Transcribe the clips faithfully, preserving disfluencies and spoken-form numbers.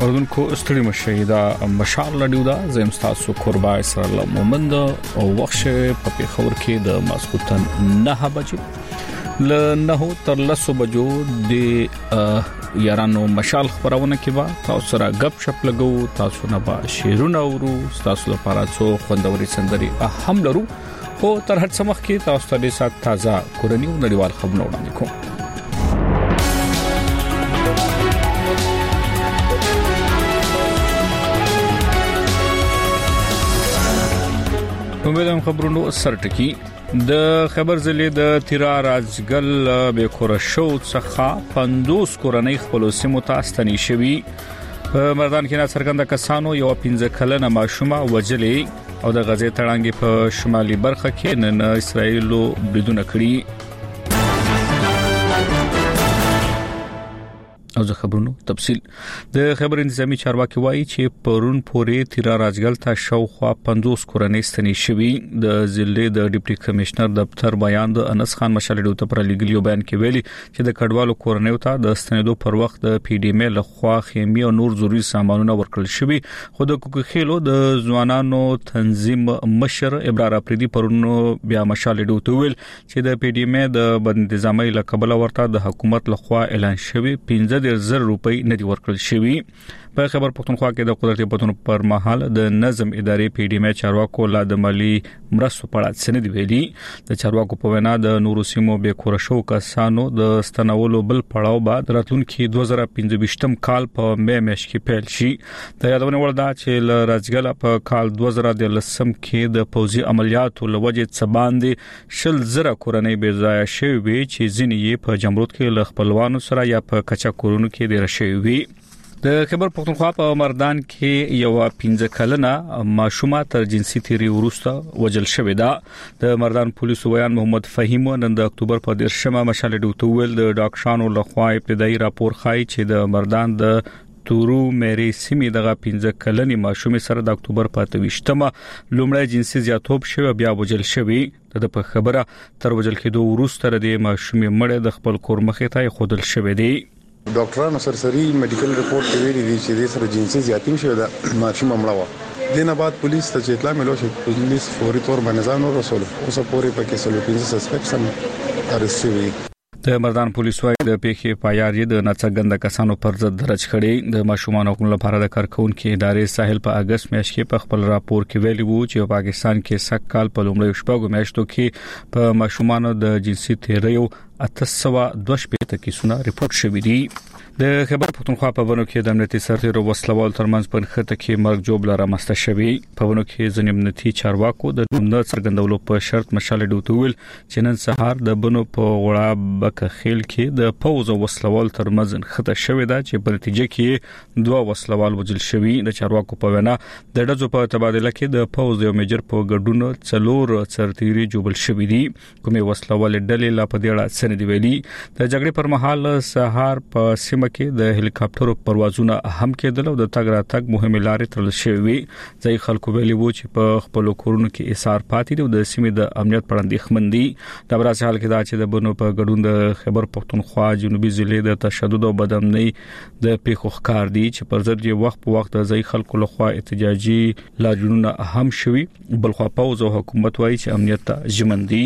اوردونکو ستړي مشه دا مشال لډیو دا زم تاسو قربا اسرائیل مومند او وخت په پیښور کې د ماسکوتن نه بجې ل نه تر لسو بجو د یارانو مشال خبرونه کې با تاسو را غب شپ لګو تاسو نه با شیرونه ورو تاسو لپاره څو خوندوري سندري هم لرو خو تر هڅه مخ کې تاسو ته د سات تازه کورنیو نړیوال خبرونه وړاندې کوم کومه خبرونو سرټکی د خبر زلې د تیرا راجګل به کورشو څخه پندوس کورنۍ خپل سیمو ته ستنی شوی په مردان کې نه څرګنده کسانو یو پنځه کلنه ماشومه وجلې او د غزې تړانګې په شمالي برخه کې نن اسرایلو بریدونه کړی او زه خبرونو تفصیل د خبر انتظامی چارواکي وایي چې پرون پورې تیرا راجګل ته شاوخوا پنځوس کورنۍ ستنی شوی د ضلع د ډیپټي کمشنر دفتر بیان د انس خان مشالډو ته پر لګلیو بیان کې ویلي چې د کډوالو کورنۍ ته د ستنیدو پر وخت د پی ډی ام ال خوا خیمه او نور ضروري سامانونه ورکړل شوی خو د کوکخېلو د ځوانانو تنظیم مشر ابرار افریدي پرون بیا مشالډو ته ویل چې د پی ډی ام د بد انتظامی لقبل ورته د حکومت لخوا اعلان شوی پنځه زر روپۍ ندي ورکړل شوی په خبر پښتونخوا کې د قدرت پښتون پر مهال د نظم ادارې پی ډی ام چارواکو لا د مالی مرستو په اړه سند ویلي د چارواکو په وینا د نورو سیمو به کورشو کسانو د ستنولو بل پړاو بعد راتلونکي دوه زره پنځه کال په مې میاشت کې پیل شي د یادونه وردا چې راجګل په کال دوه زره لسم کې د پوځي عملیاتو لوجه څباندې شل زره کورنۍ بې ځای شوی چې ځینې یې په جمرود کې ل خپلوانو سره یا په کچا کورونو کې ډیر شوی د خبر پښتونخوا په مردان کې یو پنځه کلنه ماشومه تر جنسي تیری ورسته وجل شوې ده د مردان پولیسو ویان محمد فهیم نن د اکتوبر په دیرشمه مشالډو ته ویل د ډاکټرانو لخوا ابتدایي راپور خای چې د مردان د تورو مېری سیمې دغه پنځه کلنې ماشومه سره د اکتوبر په تویشتمه لومړی جنسي زیاتوب شوی بیا وجل شوی د په خبره تر وجل کېدو ورسته د ماشومه مړ د خپل کور مخې ته خودل شوی دی ډاکټرانو سرسري میډیکل ریپورت کې ویلي دي چې د سره جنسي زیاتیم شوی د ماشوم مړه و دینه بعد پولیس ته چې اطلاع ملو چې پولیس فوري تور باندې ځان ورسول اوس پورې پکې سلو پنځه سسپیکټس هم ارست شوی د مردان پولیس وايي د پیښې پایاري د ناڅرګند کسانو پر ضد درج کړي د ماشومان حقوقو لپاره د کارکونکو ادارې ساحل په اگست میاشت کې په خپل راپور کې ویلي وو چې پاکستان کې سږ کال په لومړي شپږو میاشتو کې په ماشومان د جنسي تیریو اته سوه دوه شپږ کیسونه ریپورت شوي دي د خبر پښتونخوا په ونو کې د امنیتي سرتیرو وسلوال ترمنځ په خطه کې مرګ جوړ لاره مسته شوی په ونو کې ځینې امنیتي چارواکو د نوم څرګندولو په شرط مشالډو ته ویل چې نن سهار د بنو په غړا بک خیل کې د پوز او وسلوال ترمنځ خطه شوی دا چې په نتیجه کې دوه وسلوال وجل شوی د چارواکو په وینا د ډزو په تبادله کې د پوز یو میجر په ګډون څلور سرتیري جوړل شوی دي کومه وسلوال ډلې لا په دې اړه سند ویلي د جګړې پر مهال سهار په سیمه کې د هلیکاپټرو پروازونه هم کېدل او د تګ راتګ مهمه لارې تړل شوې ځای خلکو ویلي وو چې په خپل کورونو کې ایثار پاتې دي او د سیمې د امنیت پر اندېښمن دي د براسه حال کې دا چې د بنو په ګډون د خبر پښتونخوا جنوبي ضلع د تشدد او بدامنۍ د پیښو ښکار دي چې پر ضد یې وخت په وخت د ځای خلکو لخوا احتجاجي لاریونونه هم شوي بلخوا پوز او حکومت وايي چې امنیت ژمن دي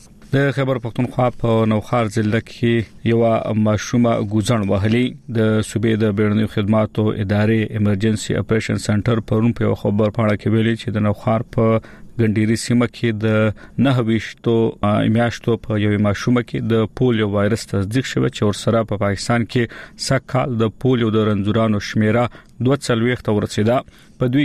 د خبر پښتونخوا په نوخار ضلع کې یو ماشومه ګوزن وهلي د صوبې د بیړنیو خدماتو ادارې ایمرجنسي اپریشن سنټر پرون په خبر پاڼه کې ویلي چې د نوخار په ګنديري سیمه کې د نه ویشتو میاشتو په یو ماشومه کې د پولیو وایرس تصدیق شوی چې ورسره په پاکستان کې سکهال د پولیو د رنځورانو شمیره دوه څلويخت ورسیده په دوی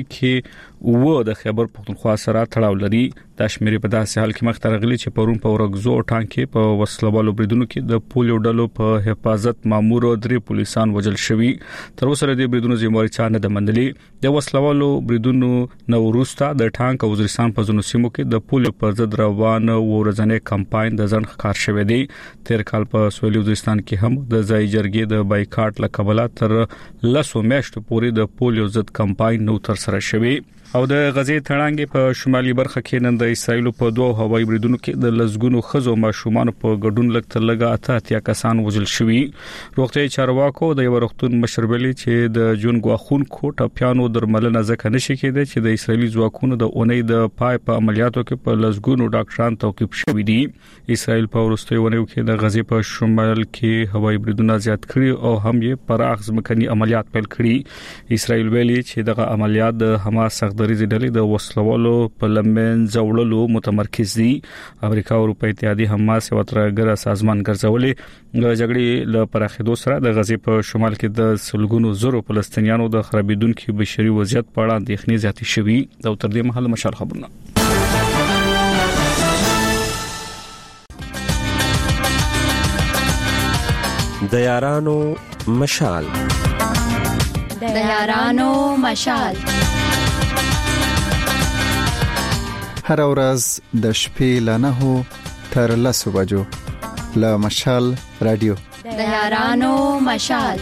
کې و د خبر پښتونخوا سره تړاو لري د شمیرې په داسې حال کې مخ ترغلي چې پرون په ورغزو ټانکې په وسلوالو بریدونو کې د پولیو ډلو په حفاظت مامور او درې پولیسان وجل شوي تر اوسه د بریدونو ذمہواری چا نه د منلي د وسلوالو بریدونو نو وروسته د ټانک او وزیرستان په ځینو سیمو کې د پولیو پر ضد روان ورځنی کمپاین د ځن ښکار شوی دی تیر کال په سویلي وزیرستان کې هم د ځای جرګې د بایکاټ لکبله تر لسو میاشتو پورې د پولیو ضد کمپاین نو تر سره شوي او د غزې تړانګې په شمالي برخه کې نن د اسرایل په دوه هوایي بریدونو کې د لزګونو خزو ماشومان په ګډون لکه لګا اته اتیا کسان وژل شوي. روغتي چارواکو د یو وختون مشربلي چې د جون غواخون کوټه پیانو درملنه ځکه نشي کېده چې د اسرایلی ځواکونو د اونۍ د پای په عملیاتو کې په لزګونو ډاکټران توقيف شوي دي. اسرایل په ورستي ونیو کې د غزې په شمال کې هوایي بریدونه زیات کړي او هم یې پراخ ځمکني عملیات پیل کړي. اسرایل ویلي چې دغه عملیات د حماس دریزي ډلې د وسلوالو په لمن ځوړلو متمرکز دي. امریکا او اروپا اتحادیه حماس یو ترګره سازمان ګرځولې د جګړې له پراخېدو سره د غزې په شمال کې د سلګونو زرو فلسطینیانو د خرابېدونکو بشري وضعیت په اړه اندېښنې زیاتې شوې. دا تر دې مهاله مشال خبرونه د یارانو مشال د یارانو مشال هر ورځ د شپې له نهو تر لسو بجو له مشال رادیو د یارانو مشال.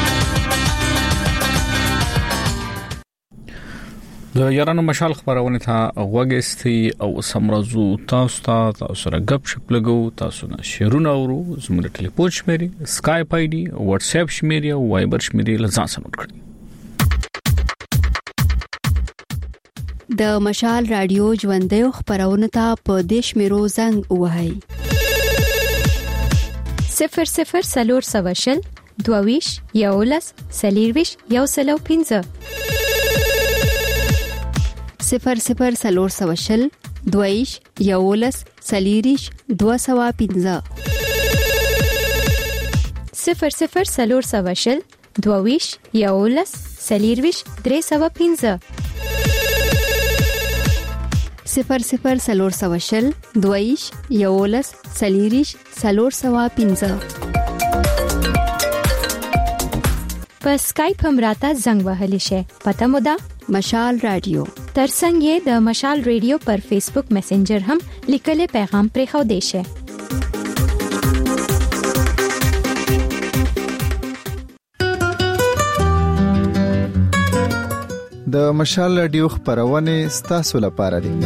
د یارانو مشال خبرونه ته وګستي او سمرزو تاسو ته تاسو سره غب شپ لګو تاسو نه شیرونه اورو زموږ ټلیفون شمیري اسکایپ آی ډي واتس اپ شمیري او وایبر شمیري لزان سره نوٹ کړئ. د مشال رادیو ژوندۍ خبرونه ته په دیش میرو زنګ وهاي صفر صفر سلور سواشل دوویش یولس سلیرویش یو سلو پینزه صفر صفر سلور سواشل دوویش یولس سلیریش دو سوا پینزه صفر صفر سلور سواشل دوویش یولس سلیرویش درې سوا پینزه صفر صفر سلور سواشل دویش یولس سلیریش سلور سوا پینزه. په اسکایپ هم راته زنګ وهلی شي. پته مو ده مشال رادیو. ترڅنګ یې د مشال رادیو پر فیسبوک میسنجر هم لیکلي پیغام پرې خو دی شي. د مشال رادیو خبرونه ستاسو لپاره دي.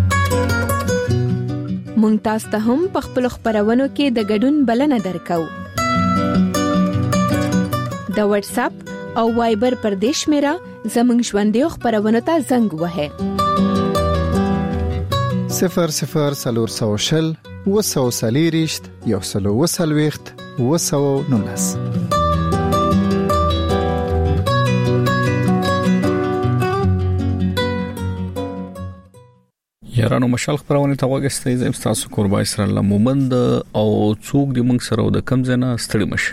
مونږ تاسو ته هم په خپل خبرونو کې د ګډون بلنه درکو. د واتس اپ او وایبر پر دیش میرا زمنګ ژوندۍ خبرونه ته زنګ وهه صفر صفر سلور سوشل وسو سلیریشت یو سلو وسلويخت وسو نونس. یارانو مشال خبرونه ته وګستئ. زم تاسو قربای سره الله مومند او څوک دی موږ سره د کم زنه ستړي مشه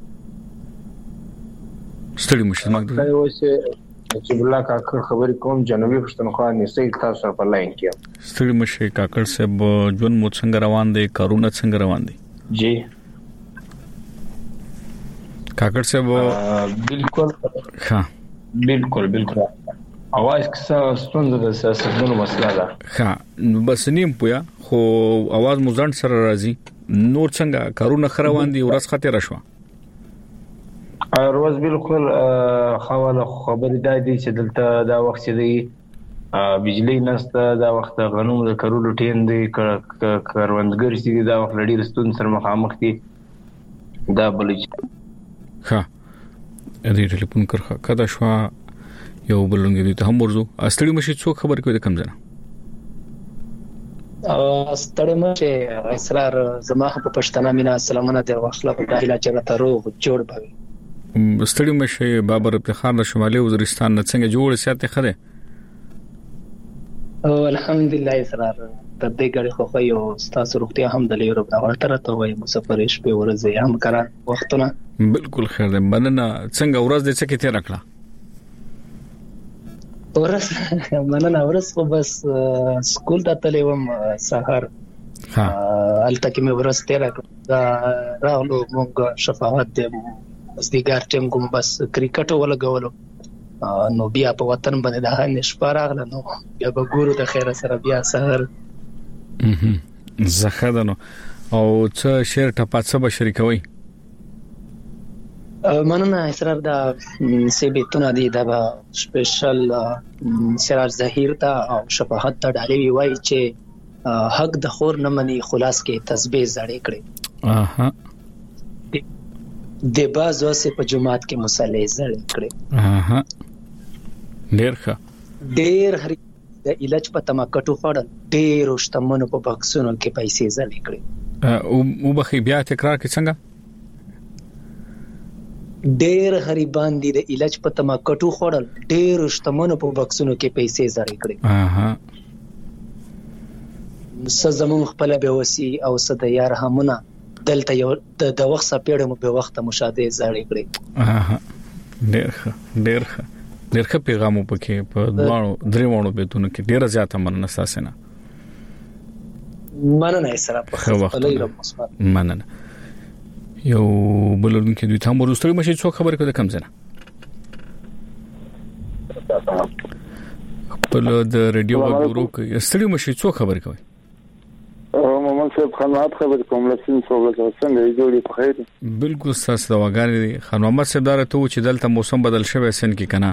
ستړي مشه مګ دا یو چې بلا کاکړ خبرې کوم جنوبي پښتونخوا نسې تاسو په لاین کې ستړي مشه کاکړ صاحب جون مو څنګه روان دي کارونه څنګه روان دي؟ جی کاکړ صاحب بالکل ها بالکل بالکل اواز کیسه ستونزه د سیاستونو مسله ده. ها بس نیم پویا خو اواز مو ځان سره راځي. نور څنګه کارونه خروان دي ورځ خاطر شو؟ ورځ بالکل خواله خبرې دا دي چې دلته دا وخت دی بجلی نسته دا وخت غنوم د کرولو ټین دی کروندګر چې دا وخت لړی رستون سره مخامخ دي دا بلج. ها دې ټلیفون کرخه کدا شو یو بلونګ دي ته هم ورزو استړي مشي څوک خبر کوي د کم زنه استړي مشي اسرار زما په پښتنه مینا سلامونه د واخله په دایله چرته روغ جوړ بوي. استړي مشي بابر افتخار د شمالي وزیرستان څنګه جوړ سیاته خره او الحمدلله اسرار د دې غړي خو خو یو تاسو روغتیا هم د لیورو په ورته راته وای مسافر شپه ورځي هم کرا وختونه بالکل خیر ده. مننه څنګه ورځ دې څه کې ته راکړه ورس مننه ورس خو بس سکول ته تلې وم سحر ها الته کې مې ورس تیر دا راغلو موږ شفاعت دې اوس دي ګار ټیم کوم بس کرکټ ولګولو نو بیا په وطن باندې دا نشپا راغله نو بیا به ګورو د خیره سره بیا سحر زخدانو او څه شیر ټپات څه به شریکوي مننه اسرار دا سیبتونه دي دا سپیشل سراج ظهیر ته او شفاعت ته ډالې وای چې حق د خور نه مني خلاص کې تسبیح زړې کړي. اها د باز واسه په جمعات کې مصلی زړې کړي. اها ډیر ښه ډیر هري د علاج په تماکټو خړل ډیر شتمنو په بکسونو کې پیسې زړې کړي. او بخي بیا تکرار کې څنګه ډیر غریبان دي د علاج په تماکټو خړل ډیر شتمنو په بکسونو کې پیسې زړې کړي. اها سزمون خپل به وسی او صد یار همونه دلته یو د وخت سپېړم په وخت مشاهده زړې کړي. اها ډیر ښه ډیر ښه ډیر ښه پیغام وکړي په دوانو دریوانو بهتونه کې ډیر زیاته مننه تاسو نه مننه سره په خپل ایرو مثبت مننه یو بلون کې دوی تاسو ورستړي مشي څو خبر کړه کم زنه خپل د رادیو غوړو کې ستړي مشي څو خبر کوي محمد صاحب خدمات خبر کوم لسین څوګه څنګه جوړي په خیر بالکل تاسو دا وګورئ خان محمد صاحب دار ته چې دلته موسم بدل شوی سن کې کنه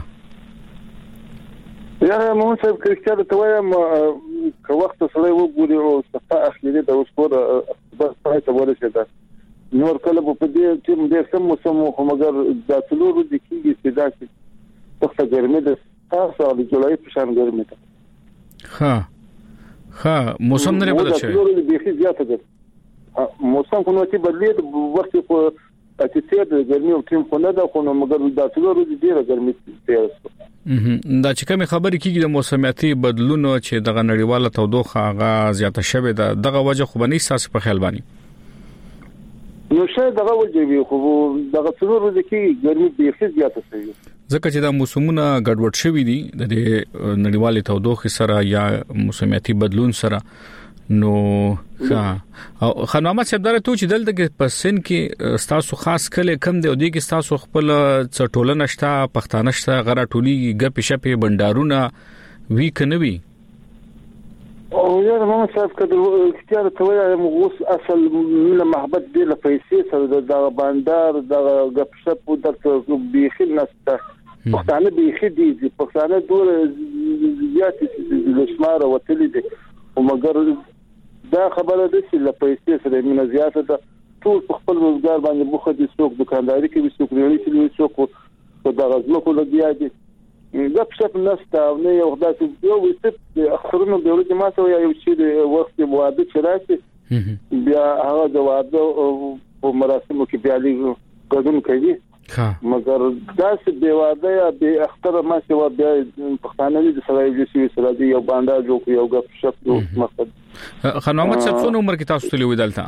یا محمد صاحب کړه ته وایم که وخت سره وګوري او صفه اخلي د اوسپور بس پای ته ورسېده نور کله په دې چې د سم موسم خو مګر د څلورو د کیږي چې دا چې تخته ګرمي د تاسو د جولای په شان ګرمي ده. ها ها موسم نه بدل شوی څلورو د بيخي زیاته ده موسم خو نو چې بدلې وخت په چې د ګرمي او ټیم خو نه ده خو مګر د څلورو د ډیره ګرمي تیر دا چې کوم خبرې کیږي د موسمیاتي بدلونو چې د نړیواله تودوخه هغه زیاته شوه ده دغه وجه خو بنې ساس په خیال باندې نو شاید دغه وجه وي خو دغه څلور ورځې کې ګرمي بيخي زیاته شوی ځکه چې دا موسمونه ګډوډ شوي دي د نړیوالې تودوخه سره یا موسمیاتي بدلون سره نو ها او خنومه چې دره ته چې دلته په سن کې تاسو خاص کله کم دی او دی کې تاسو خپل څټول نشته پښتانه شته غره ټولي غپ شپې بندارونه وی کنه وی او یا محمد صاحب کده اختیار ته وایم اوس اصل مله محبت دی له پیسې سره د بندر د غپ شپ د بيخي نسته پښتانه بيخي دي پښتانه ډور زیات د شمار وتلی دي او مګر دا خبره ده چې له پیسې سره مینه زیاته ده ټول خپل روزګار باندې بوخه دي څوک دکانداري کوي څوک ریړي کوي څوک په دغه ځمکو لګیا دي دا په څه نسته او نه یو خدای یو وست اخرونو د ورځې ما ته یو شی د وخت مواده چې راشي بیا هغه د واده او مراسمو کې بیا لږ قدم کوي مګر دا چې دی واده یا به اختر ما چې و بیا پښتانه دي سره یو شی سره دی یو باندې جوړ یو غف شپ مقصد خنومت څه څو عمر کې تاسو تللی ودلته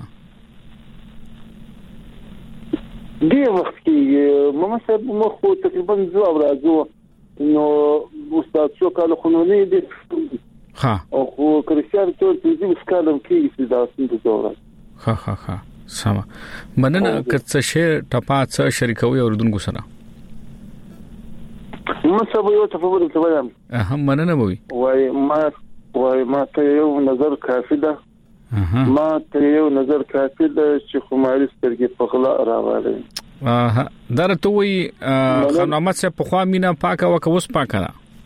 دی وخت کې مې صاحب مخ تقریبا زو راځو نو استاد څو کال خنونی دي ها او کریستیان ټول دې وسکالم کې چې دا څنګه جوړه ها ها ها سم مننه کڅ شي ټپا څه شریکوي اوردونکو سره نو سبا یو ته په ورته ته وایم اهم مننه وي وای ما وای ما ته یو نظر کافي ده ما ته یو نظر کافي ده چې خماري سترګې په غلا راوړل اه درته وي خنومت څه په خوا مینا پاکه وکوس پاکه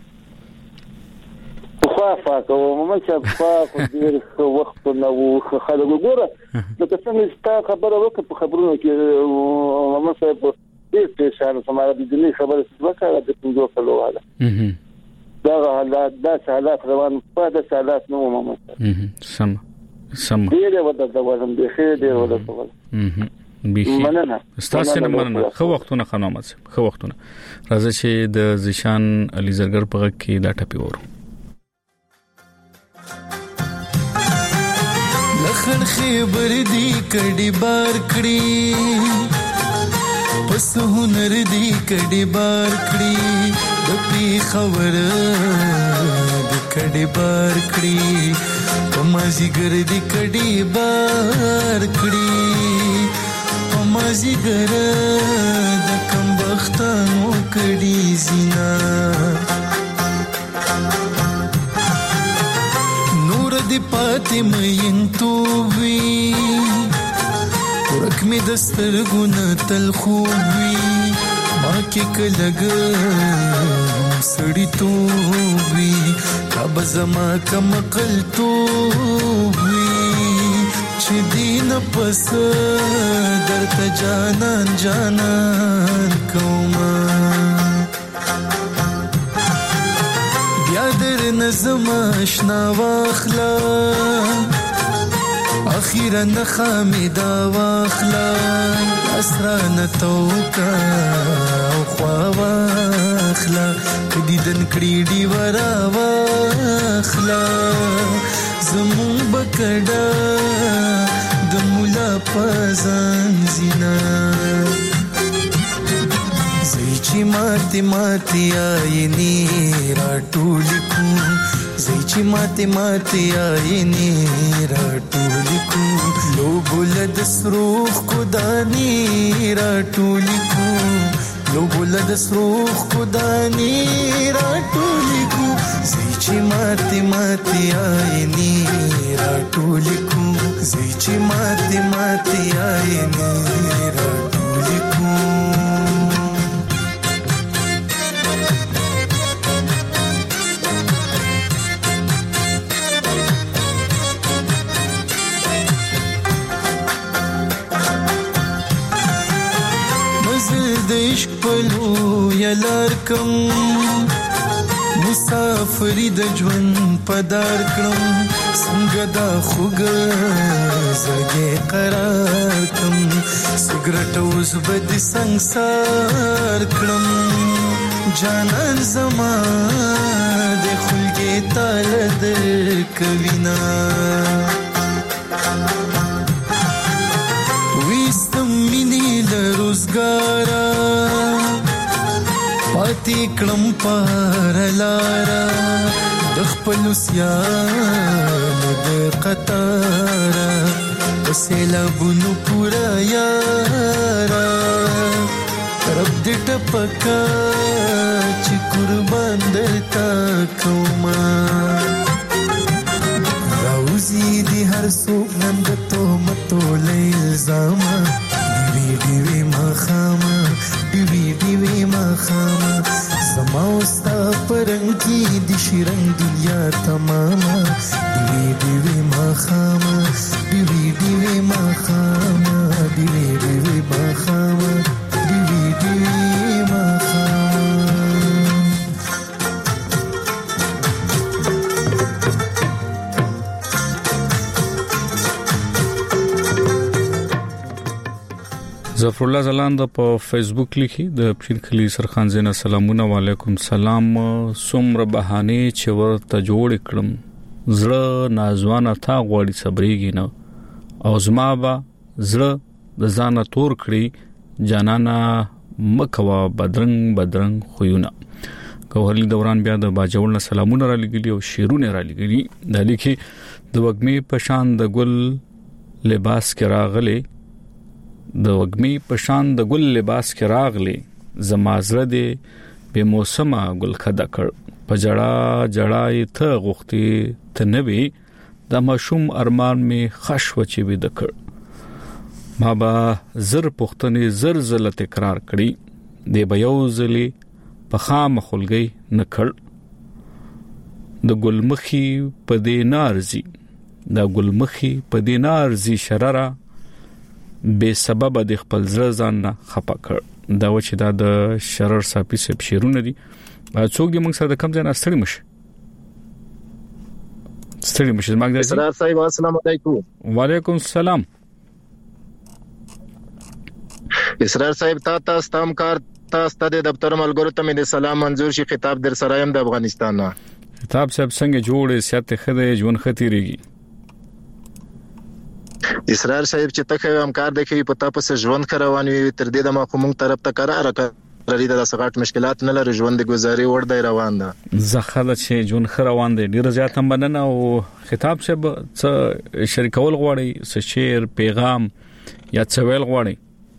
خو فاکه او مې چې فاکه ډیر وخت نه وو خلک وګوره نو څنګه ستا خبره وکړه په خبرونو کې مې صاحب دې څه سماره د دې خبره څه وکړه د څنګه کولو واله دا حالات دا حالات روان په د حالات نو مې سم سم ډیر ودا د وزن به خیر ډیر ودا په مننه ستاسو نه مننه خو وختونه خنومت خو وختونه راځي چې د زشان علي زرګر په کې دا ټپي ورو لخن خبر دی کډي بار کړی پس هنر دی کډي بار کړی د پی خبر د کډي بار کړی پمازي ګر دی کډي بار کړی پمازي ګر د کم بختانو کډي زینا دی پاتې مې تو وی ورک می دستر ګونه تل خو وی کې کلګ سړی تو وی کب زما کم قل تو وی چې دین پس درته جانان جانان کوما بیا در نظم آشنا واخلا اخیرا نخامیدا واخلا اسران توکا او خوا واخلا کدیدن کړي دی ورا واخلا زمون بکډا د مولا پزان زینا زئی چې ماته ماته آینه را ټولیکو زئی چې ماته ماته آینه را ټولیکو لو بلد سروخ کو دانی را ټولیکو لو بلد سروخ کو دانی را ټولیکو زئی چې ماته ماته آینه را ټولیکو زئی چې ماته ماته آینه را ټولیکو دشک پلو یلار کم مسافری د ژوند پدار کړم څنګه دا خوګ زګې قرار کم سګرټ اوس بد ਸੰسار کړم جانان زما د خلګې تال د کوینا وستم مینې لروزګارا پاتې کړم پار لارا د خپل سیال د قطار سیلابونو پورا یارا رب دې ټپکا چې قربان درتا کوما راوزی دی هر څوک نن د تهمتو له الزام دی دی ما خاما دی دی ما خاما زما وستا پرنګ کی د شرنګ دنیا تماما دی دی ما خاما دی دی ما خاما دی دی ما خاما دی دی ما خاما ظفر الله زلاند په فیسبوک لیکي د پښین کلی سرخان زینا سلامونه علیکم سلام سمر بهانه چې ورته جوړ کړم زړه نازوانه تا غوړي صبرېږي نه او زما با زړه د ځانه تور کړی جانانا مکوا بدرنګ بدرنګ خوونه کوهلی دوران بیا د باجوړ سلامونه را لګلی او شیرونه را لګلی د لیکي د وګمي پشان د ګل لباس کې راغلي د وګمي پشان د ګل لباس کې راغلي زمازره دي به موسمه ګل خدا کړ پجړا جړای ته غوختي ته نبي د مشوم ارمان می خش وچی وي دکړ ما با زر پختنې زر زل تکرار کړي دی به یو ځلی په خام خلګي نکړ د ګلمخي په دینارزي د ګلمخي په دینارزي شرره به سبب د خپل زړه ځان نه خپه کړ دا و چې دا د شرر صافي سپ شیرونه دي څوک دې موږ سره د کم ځای نه ستړي مشه ستړي مشه زما د اسرار صاحب السلام علیکم وعلیکم السلام اسرار صاحب تا تاسو تام کار تاسو ته د دفتر ملګرو ته مې سلام منزور شي خطاب در سرایم د افغانستان نه خطاب صاحب څنګه جوړې سیاته خدای ژوند خطرېږي اسرار صاحب چې تخه همکار دکې په تاسو سره ژوند روان وي تر دې د ما کوم طرف ته قرار لري د سغاټ مشکلات نه لري ژوند د گزاري ور دی روان ده زخه چې ژوند روان دی ډیر زیات هم بننه او خطاب صاحب څه شریکول غواړي څه شعر پیغام یا څه ویل غواړي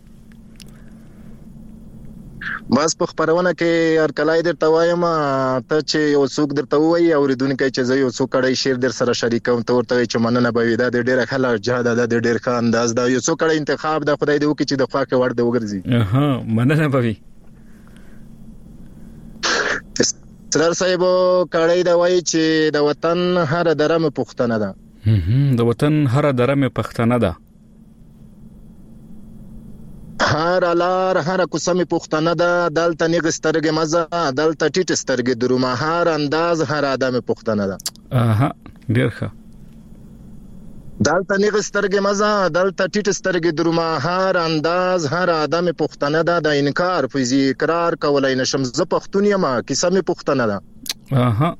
بس په خبرونه کې هر کله درته وایم ته چې یو څوک درته وایي اوریدونکو چې زه یو څوک کړي شعر در سره شریکوم ته ورته چې مننه به ودا د ډیره خلا جهاد د ډیر ښه انداز دا یو څوک کړي انتخاب د خدای دی وکي چې د خوا کې ور دی وګرځي اها مننه به وي سرار صاحب کړی دا وایي چې د وطن هر درمه پښتنه ده د وطن هر درمه پښتنه ده هر لار هر کوسمه پښتنه ده دلته نغسترګه مزه دلته ټیټ سترګه درومه هر انداز هر ادمه پښتنه ده اها ډیر ښه دلته نغسترګه مزه دلته ټیټ سترګه درومه هر انداز هر ادمه پښتنه ده د انکار فزي اقرار کولای نشم ز پښتون یم کیسمه پښتنه ده اها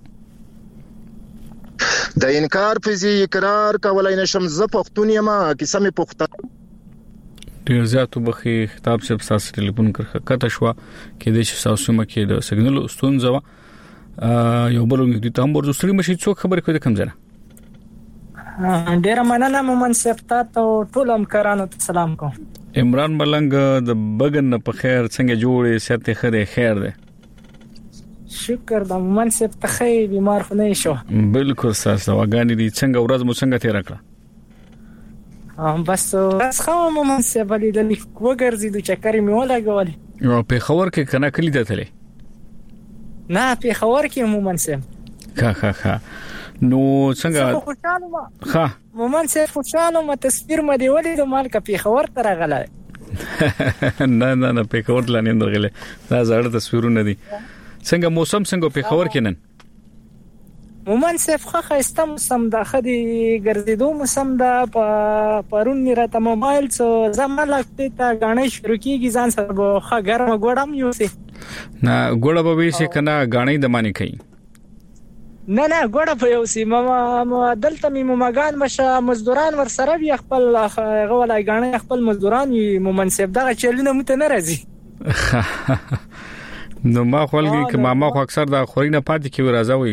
د انکار فزي اقرار کولای نشم ز پښتون یم کیسمه پښتنه ډیر زیاتو بخي خطاب چې تاسو ټلیفون کړه کته شو کې د تاسو مکه د سګنل ستونزه یو بل نږدې ته هم ورسره مشي څوک خبر کوي کوم ځنه ډیر مننه مومن صاحب ته ټول همکارانو ته سلام کوم عمران ملنګ د بغن په خیر څنګه جوړې سته خره خیر ده شکر د مومن صاحب ته خې بیمار خو نه شو بالکل تاسو واګانی دي څنګه ورځ مو څنګه تیر کړه ام بس راس خو مومن صاحب لیدل وګرځیدو چې کریم ولګول او په خبر کې کنه کلی دته نه په خبر کې مومن صاحب ها ها ها نو څنګه خوشاله ما ها مومن صاحب خوشاله ما تصویر مې دی ولې د مال کا په خبر تر غلا نه نه نه په خبر لا نه درغله دا زړه تصویرونه دي څنګه موسم څنګه په خبر کې نن مومن صاحب خو خسته موسم د خدي ګرځیدو موسم د پرون راته موبایل څو زماله ته غاڼې شروع کیږي ځان سره به خا ګرم ګوډم یو سي نه ګوډه به وي چې کنه غاڼې د معنی کوي نه نه ګوډه په یو سي ما دلته می مماګان مشه مزدوران ور سره بیا خپل غولای غاڼې خپل مزدوران مومن صاحب دغه چلونه مت نه راځي نو ما خپلږي ک ماما خو اکثر د خورینه پاتې کی راځوي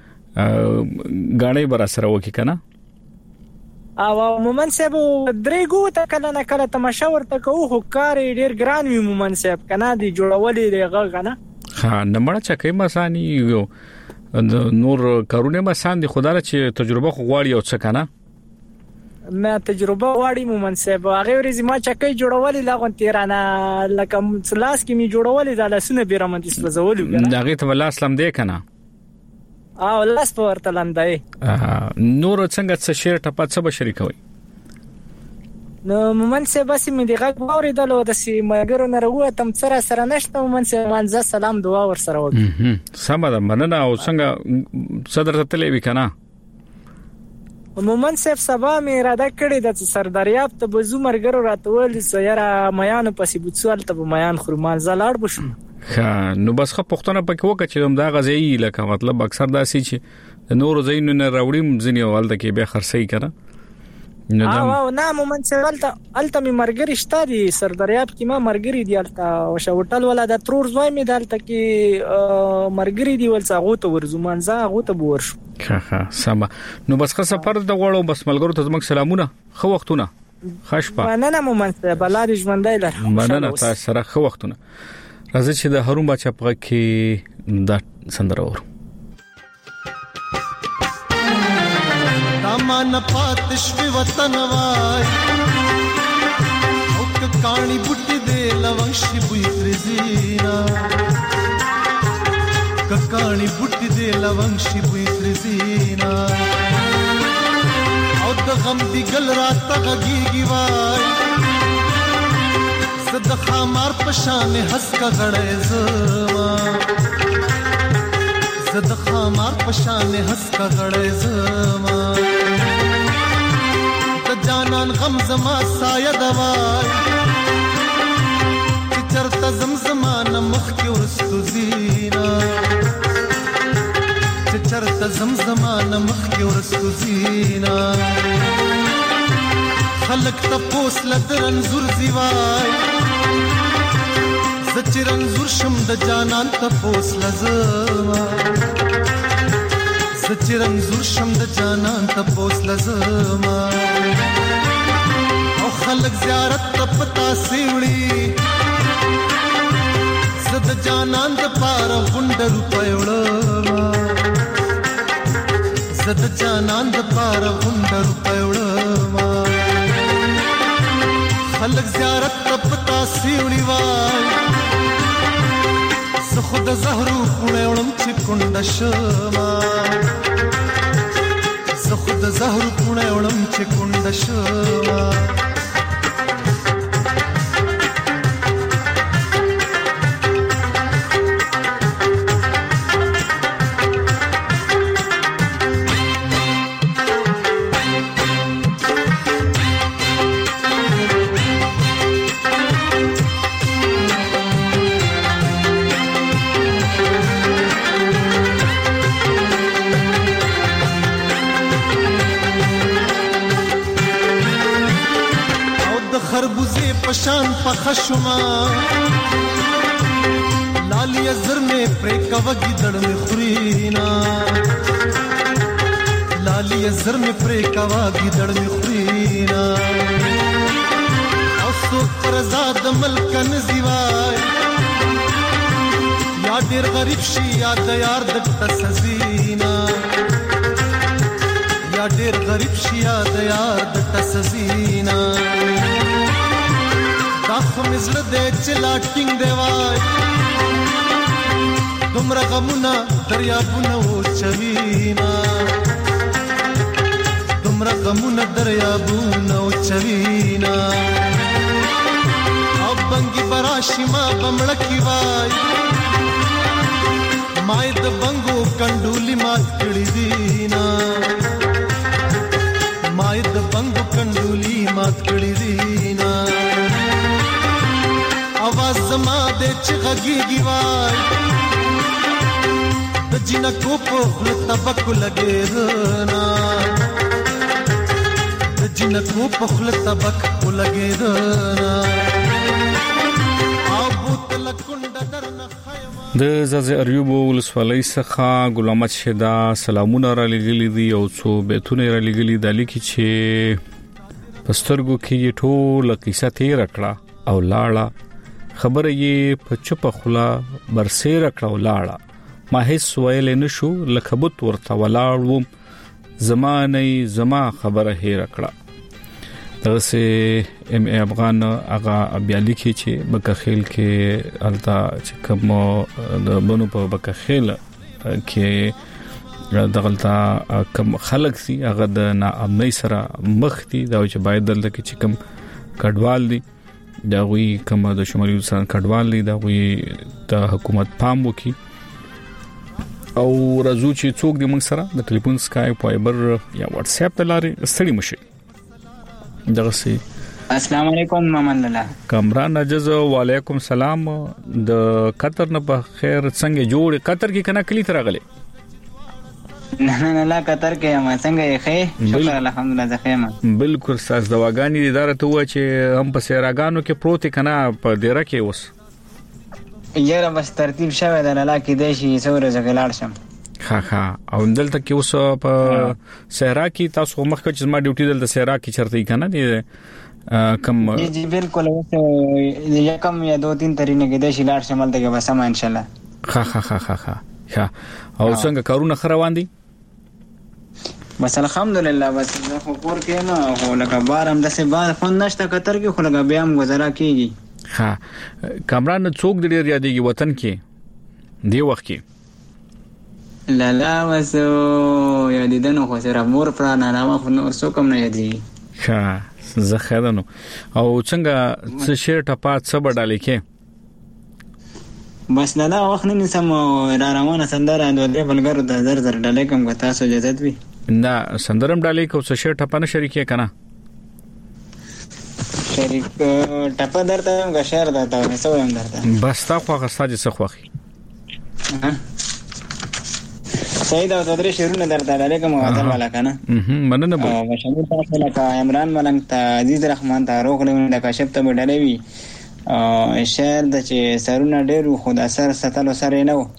غاڼې بر سره وکی کنه او مومن صاحب درې ګو ته کله نه کله تماشا ورته کوو خو کار ډیر ګران وي مومن صاحب کنه دی جوړولې دی غغنه ها نمړه چکه مسانی یو نور کارونه مسان دي خدای چې تجربه خو غواړي او څه کنه ما تجربه غواړي مومن صاحب هغه ورځ ما چکه جوړولې لاغون تیرانه لکه لاس کې می جوړولې د لاسونه بیرمن دي سوزولې کنه دغه ته لاس لم دی کنه او لاس په ورته لاندای نور څنګه څه شیر ټپه څه بشری کوي نو مومن صاحب بس مې دغه غوړې دلو د سی مګرو نه وروه تم سره سره نشته مومن صاحب منځه سلام دعا ور سره وکړه سم ده مننه او څنګه صدر ته تلې وکنا مومن صاحب سبا مې را د کړې د سرداریاب ته بزو مرګرو راتول سیاره میان پسې بوڅول ته میان خرمان زلاړ بشم ها نو بس خو پښتنه پکې وکړه چې دا غزي لکه مطلب اکثر داسي چې نور زینو نه راوړم ځنی والده کې به خرڅي کړه نو دا او نه مومن صاحب الته الته می مرګري شته دي سرداریاب کې ما مرګري دی الته او شوټل ولا د ترور زوی می دالته کې مرګري دی ول څنګه ته ورزمان ځه غو ته ورشو ها ها سم نو بس خو سفر د غوړو بس ملګرو ته زموږ سلامونه خو وختونه خشپه مننه مومن صاحب بلار ژوندای لر مننه تاسو سره خو وختونه راځي چې د هروم بچا په کې د سندره ور دامان پاتش په وطن وای او کانی بوټي دې لونشي بوې فرزینا کانی بوټي دې لونشي بوې فرزینا او د غم دی ګل رات غږیږي وای د خمار پشان حس کا غړې زما زد خمار پشان حس کا غړې زما د جانان غم زما سایه دوای چې چرته زمزمان مخ کې ورستو زینا چې چرته زمزمان مخ کې ورستو زینا خلق تپوس لدرن زور زیوای زچرن زور شم د جانان تپوس لزما زچرن زور شم د جانان تپوس لزما او خلق زیارت تپتا سیوړي زد جانان د پار غونډر پيوړما زد جانان د پار غونډر پيوړما خلق زیارت تپتا سیوړي وای خود زهرو پونړم چې کونډه شما زه خود زهرو پونړم چې کونډه شما پشان پخشما لالی زر میں پریکا وگی دڑ میں خورینا لالی زر میں پریکا وگی دڑ میں خورینا اوسو پرزاد ملکن زیوای یا ډیر غریب شي یا د یار د تسزینا یا ډیر غریب شي یا د یار د تسزینا داخ مزل دے چلا ټینګ دی وای دومره غمونه دریابونه و چوینا دومره غمونه دریابونه و چوینا او بنګي براشي ما بمړکی وای مای د بنګو کندولی مات کړی دینا مای د بنګو کندولی مات کړی دینا आवाज زما د چغږیږي وای د جنکو په خپل تبک لګیدنا د جنکو په خپل تبک لګیدنا او بوتل کونډه درنه د زازه اریوب ولسوالۍ څخه غلام احمد شیدا سلامونه را لګلې دي او څو بیتونه را لګلې د لیکي چې پسترګو کې ټول قصه تیر کړه او لاړه خبره یې په چپ خلا برسېره کړه لاړه ما هیڅ ویل نه شو لکبوت ورته ولاړم زمانه زما خبره هیر کړه دغه ام ای افغان هغه بیا لیکي چې بکخیل کې التا چې کوم د بنو په بکخیل کې دغلطه کوم خلک سي هغه د ناامنۍ سره مخ دي دا چې باید دلته کې چې کوم کډوال دي دا وی کوم د شمالي وزیرستان کډوال دي دا وی د حکومت پام وکي او راځو چې څوک د موږ سره د ټلیفون سکایپ وایبر یا واتس اپ ته لاري ستړي مشي دغه سي السلام علیکم مامان لاله کامران نجز وعلیکم سلام د قطر نه په خیر څنګه جوړ قطر کې کنه کلی تر غلې نه نه نه قطر کې ما څنګه یې خې شکر الحمدلله زه خېم بالکل ساز دواګانی د اداره ته و چې هم په سیراګانو کې پروت کنا په ډیره کې اوس یاره بس ترتیب شوه د لاله کې د شي څوره زګلار شم ها ها او دلته کې اوس په صحرا کې تاسو مخکې چې ما ډیوټي دلته صحرا کې چرته کنه دي کم جی جی بالکل اوس یا کم یا دو تین ترینه کې د شي لار شمال ته بس ما ان شاء الله ها ها ها ها ها او څنګه کارونه خروان دي بس الحمدلله بس زه خو کور کې نه خو لکه بارم د سه بار فون نشته قطر کې خو لکه بیا هم گزاره کیږي ها کامران څوک د ډیر یادېږي وطن کې دی وخت کې لا لا وسو یادیدنه خو سره مور پر نه نه خو نو څوک هم نه یادېږي ها زه خدانو او څنګه څه شیر ټپا څه بډالې کې بس نه دا وخت نه سم را روانه سندره د دې بلګر د زر زر ډالې کوم غتا سو اجازه وي نه سندرم ډالې کو څه شیر ټپا نه شریکه کنه شریک ټپا درته هم غشر درته نو هم درته بس تا خو غستا چې څه خوخي سید او درې شیرونه درته ډالې کوم غزل والا کنه مننه به مشهور تاسو لکه عمران ملنګ ته عزیز رحمان ته روغله د کاشف ته ډالې وی شعر د چې سرونه ډېرو خدا سره ستلو سره نه و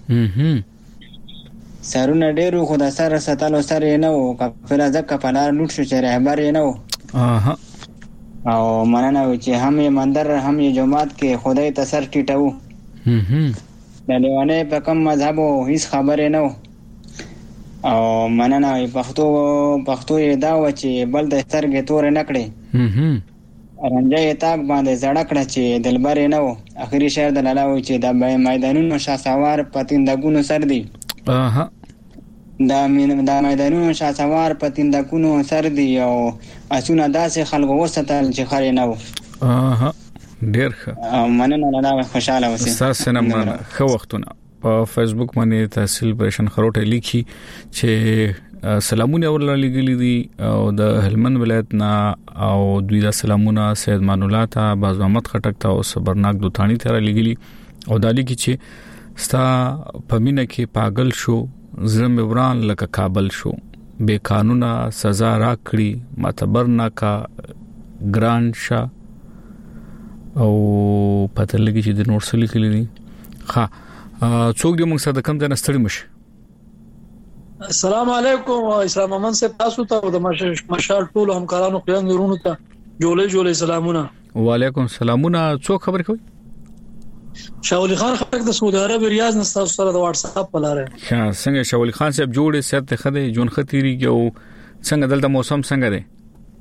سرونه ډېرو خدا سره ستلو سره نه و کفل ځکه په لار لوټ شو چې رهبر نه و اها او مننه چې هم یې مندر هم یې جماعت کې خدای ته سر ټیټو د لیوانه په کوم مذهب او هیڅ خبرې نه و او مننه پښتو پښتو یې دا و چې بل د سترګې تور نه کړې رنجه تاک باندې زړه کړه چې دلبر نه و. اخري شعر د لاله و چې د میدانونو شاسوار پتیندګونو سر دی. اها دا مين د میدانونو شاسوار پتیندګونو سر دی او اسونه داسې خلکو وستل چې خاري نه و. اها ډیر ښه مننه لاله خوشاله اوسئ. تاسو نه مننه. خو وختونه په فیسبوک باندې تحصیل پرشن خروټه لیکي چې سلامونه ورله لګلې دي او د هلمند ولایت نه او دوی دا سلامونه سید مان الله ته باز محمد خټک ته او صبرناک دوتانی ته لګلې او دالي کې چې ستا پمینه کې پاگل شو زرم وران لکه کابل شو بے قانونا سزا راکړي معتبر نه کا ګران شا او پته لګي چې د نور سلی کلی دي. ها څوک دې موږ سره د کم ځای نستړي مشه. السلام علیکم اسلام محمد صاحب تاسو ته د مشال ټول همکارانو خیان ورونو ته جوړې جوړې سلامونه. وعلیکم سلامونه. څوک خبر کوي؟ شاولی خان خټک د سعودي عرب ریاض نه تاسو سره د واتس اپ په لاره. ها څنګه شاولی خان صاحب جوړې سره خدای جون ختيري او څنګه دلته موسم څنګه دی؟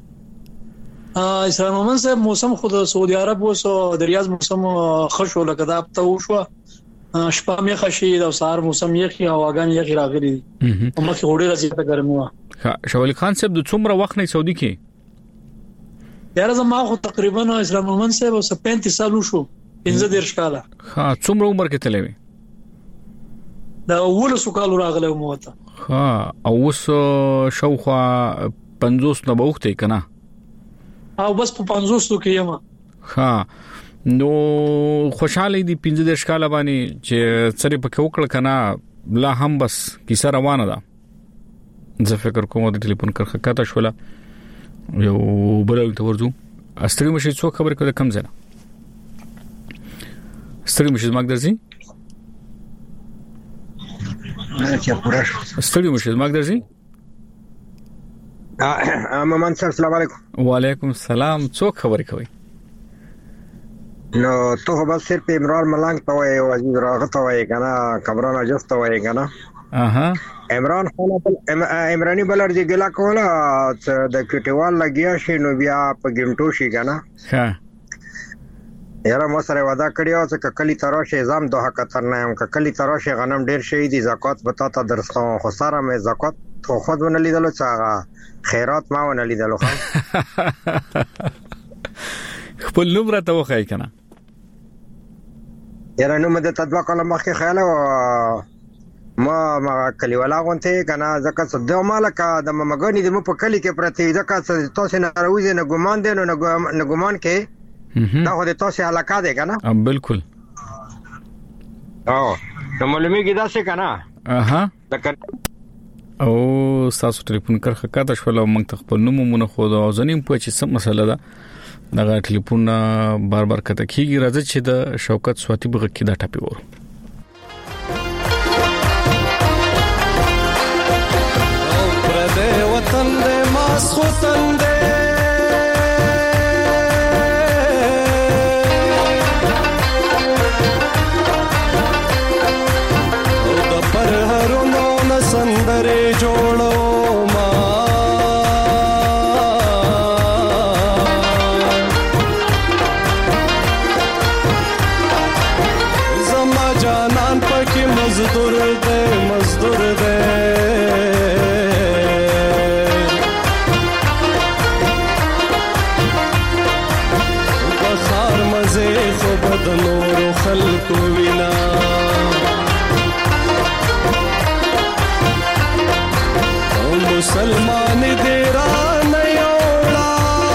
اسلام محمد صاحب موسم خود سعودي عرب وسو د ریاض موسم خشو لکه دا ته وشو شپه مې خشي او سهار موسم یې خي هواګان یې راغلي او مخه وړي راځي ته ګرمي وا. شاولی خان صاحب د څومره وخت نه سعودي کې؟ یاره زما خو تقریبا اسلام محمد صاحب اوس پینتیس سال شو پنځه دیرش کاله. ها څومره عمر کې تللی وي؟ دا اول سو کال راغله مو ته. ها او اوس شاوخوا پنځوس نه بوخته کنا او بس په پنځوس کې یم. ها نو خوشاله دي پنځه دیرش کاله باندې چې سره پکې وکړ کنا لا هم بس کیسه روانه ده. زه فکر کوم د ټلیفون کرخه کاته شوله یو بل ته ورځو استری مشه څو خبر کړه کم زنه استری مشه زماګ درځي نه چې پوره شو. استری مشه زماګ درځي. محمد صاحب السلام علیکم. وعلیکم السلام. څوک خبر کوي؟ نو ته به صرف عمران ملنګ ته وای وزیر راغ ته وای کنه کمران اجازه ته وای کنه. اها عمران خان عمرانی بلر دی ګلا کوله د کټوال لګیا شي نو بیا په ګمټو شي کنه. ها یاره مو سره وعده کړی او چې کلی تراشه زم دوه خطر نه هم کلی تراشه غنم ډیر شي دي زکات بتا ته درسخه خو سره مې زکات خو خود ونه لیدل چې خیرات ما ونه لیدل خو خپل نوم راته وخای کنه. یاره نو مده تدوا کله مخکې خیال او ما ما کلیوالا غونته کنه ځکه صدو مالک د مګونی د مو په کلی کې پرتی ځکه تاسو نه راوځي نه ګمان دي نو نه ګمان کې دا خو د تاسو علاقه ده کنه. بالکل. او نو معلومه کې دا څه کنه. اها او تاسو ټلیفون کرخه کاته شول او موږ خپل نوم مونږ خو دا ځنیم په چې سم مسله ده دغه ټلیفون بار بار کته کیږي راځي چې د شوکت سواتی بغه کې دا ټاپي ورو. او پر دې وطن دې ماس وطن دې سندره جوړو ما زما جانان پکې مزدور دې مزدور دې بخار مزه خو بدنور خلق وینا مسلمان دیرا نیوڑا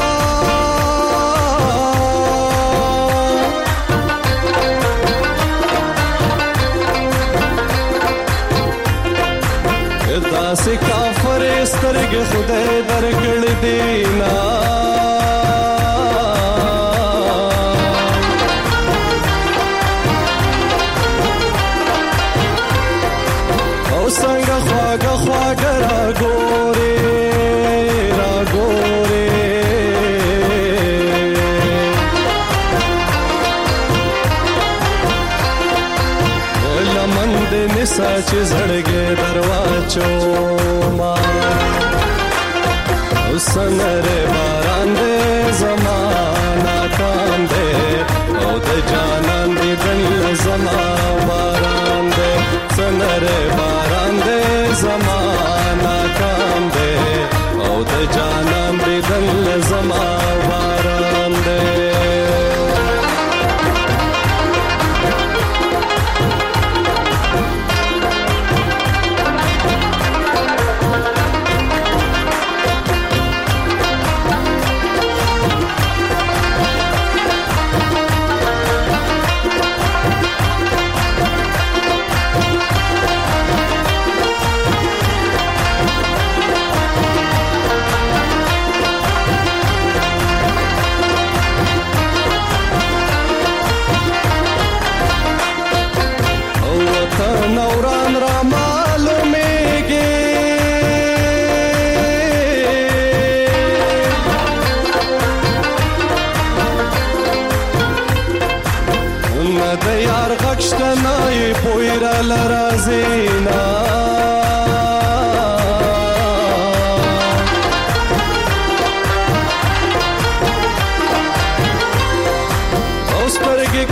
داس کافر سترګ خدای درکړ دینا او څنګه خواګه خواګه راګورې راګورې لمن دې نسا چې زړګې درواچو ما اوسنره باران دې زمانہ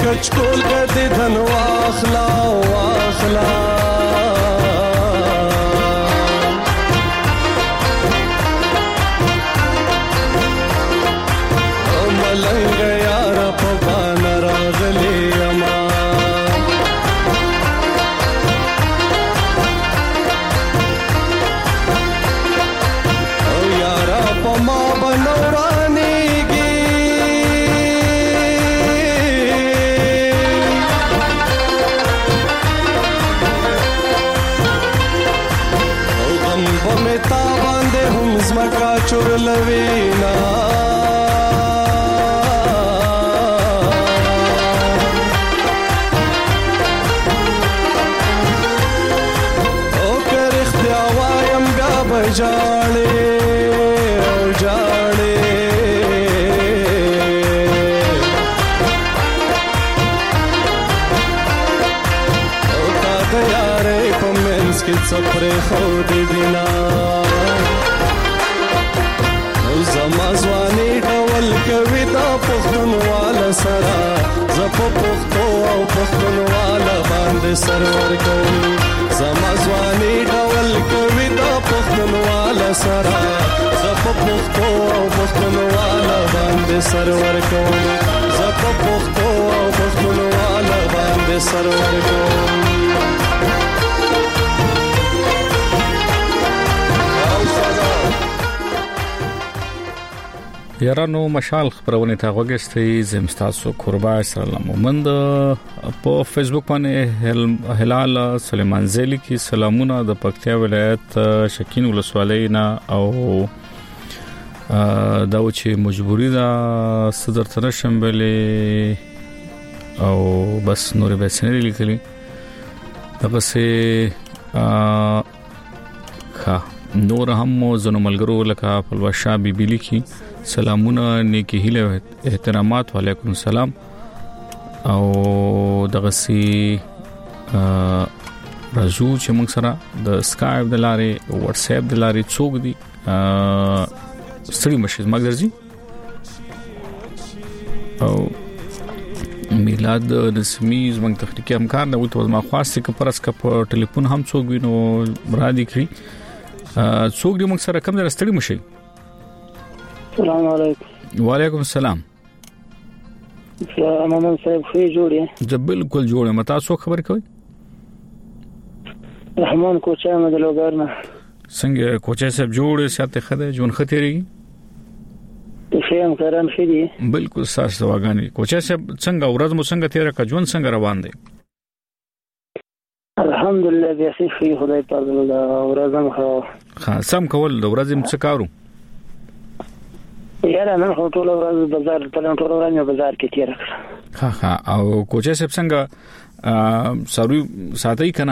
کچکول کدی دھن واخلا واخلا او ملنګ یار په بان راغلی اما او یار په ما بنورانیږي تا باندې هم زمکا چورلوینا او کر اختیاوایم بیا بجاړې او جاړې او تا د یارې په منځ کې څپرې خو دې دینا زما ځواني ډول کوي دا پښتونواله سره زپ پښتو او پښتونواله باندې سرور کوي زما ځواني ډول کوي دا پښتونواله سره زپ پښتو او پښتونواله باندې سرور کوي زپ پښتو او پښتونواله باندې سرور کوي یارانو مشال خبرونه ته وګستې زمستاسو قربا سلام مومند په فیسبوک باندې هلال سلیمان زیلی کی سلامونه د پکتیا ولایت شکین ولسوالۍ نه او دا و چې مجبوری دا صدر تر شنبله او بس نور به سنري لیکلي دغه سه ښه نور هم زنو ملګرو لکه پلوشا بیبي لیکي سلامونه نیکی هیله احترامات وعلیکم السلام او دغه سي راجو چې موږ سره د سکایپ د لارې واتس اپ د لارې څوک دي ستړي مشه زما درځي او میلاد رسمي زموږ تخنیکی همکار نه وته ما خاصه ک پرس ک په ټلیفون هم څوک وینو مرادي کړی څوک دې موږ سره کم در ستړي مشه السلام علیکم وعلیکم السلام محمد صاحب خو جوړه زه بالکل جوړه متا څو خبر کوي رحمان کوچا مدلوګرنه څنګه کوچا صاحب جوړه ساته خده جون خطرې شیم کرن خدي بالکل ساس دواګانی کوچا صاحب څنګه ورځ مو څنګه تیر کا جون څنګه روان دي الحمدلله بیا سي خدای په الله ورځم خو خاصم کول ورځم څه کارو یاره نن خو ټول ورځ بازار ته ټول ورځ بازار کې تیر کړ ها ها او کوچا صاحب څنګه سروي ساتي کنه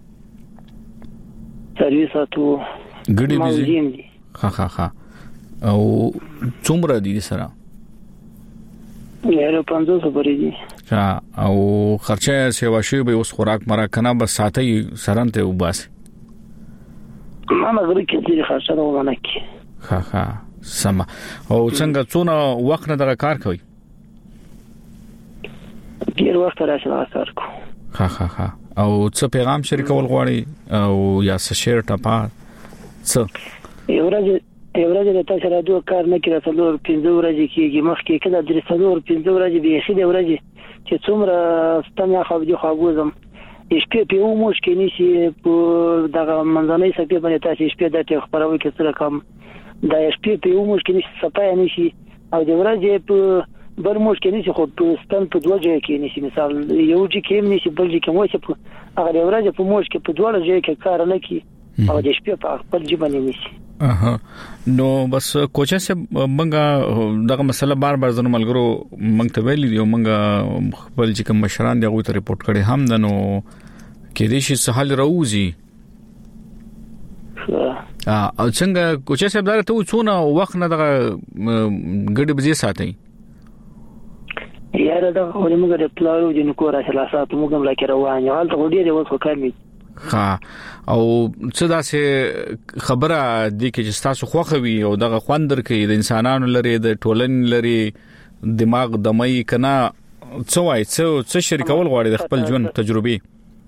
سروي ساتو ګډي بيزي ها ها ها او څومره دي سره یاره پنځوس پورې دي ها او خرچه سیوا شی به اوس خوراک مرا کنه بس ساتي سرنته وباس ما مګر کې دي خرچه دا ونه کی ها ها سم او څنګه څونه وخت نه در کار کوي ډیر وخت راځي کار کو ها ها ها او څه پیغام شریکول غواړي او یا څه شیر ټپا څه یو ورځ یو ورځ د تاسو را دوه کار نه کړی څلور پنځه ورځې کېږي مخکې کله درې څلور پنځه ورځې به شي د ورځې چې څومره ستنه خو دي خو بوزم شپې په یو مشکل نشي په دغه منځنۍ سپې باندې تاسو شپې د خبرو کې سره کم دا شپې په یو مشکل نشي صفای نشي او د ورځې په بل مشکل نشي خو په ستن په دوه ځای کې نشي مثال یو ځای کې نشي بل ځای کې مو چې هغه د ورځې په مشکل په دوه ځای کې کار نه کی او د شپې په خپل ځبانه نشي اها نو بس کوچا سے منګه دغه مسله بار بار زنه ملګرو منګ ته ویلي دی منګه خپل چې کوم مشران دی غوته ریپورت کړي هم دنو کې دې شي سهال راوځي او څنګه کوچا صاحب دا ته څونه وخت نه دغه ګډ بجې ساتي یاره دا خو موږ د پلانو د نکو را خلاصات موږ هم لکه روان یو حالت غوډي دی وڅ کمی ها او څه داسې خبره دي چې تاسو خوخوي او دغه خوندر کې د انسانانو لري د ټولن لري دماغ دمای کنا څه وای څه څه شریکول غواړي د خپل ژوند تجربه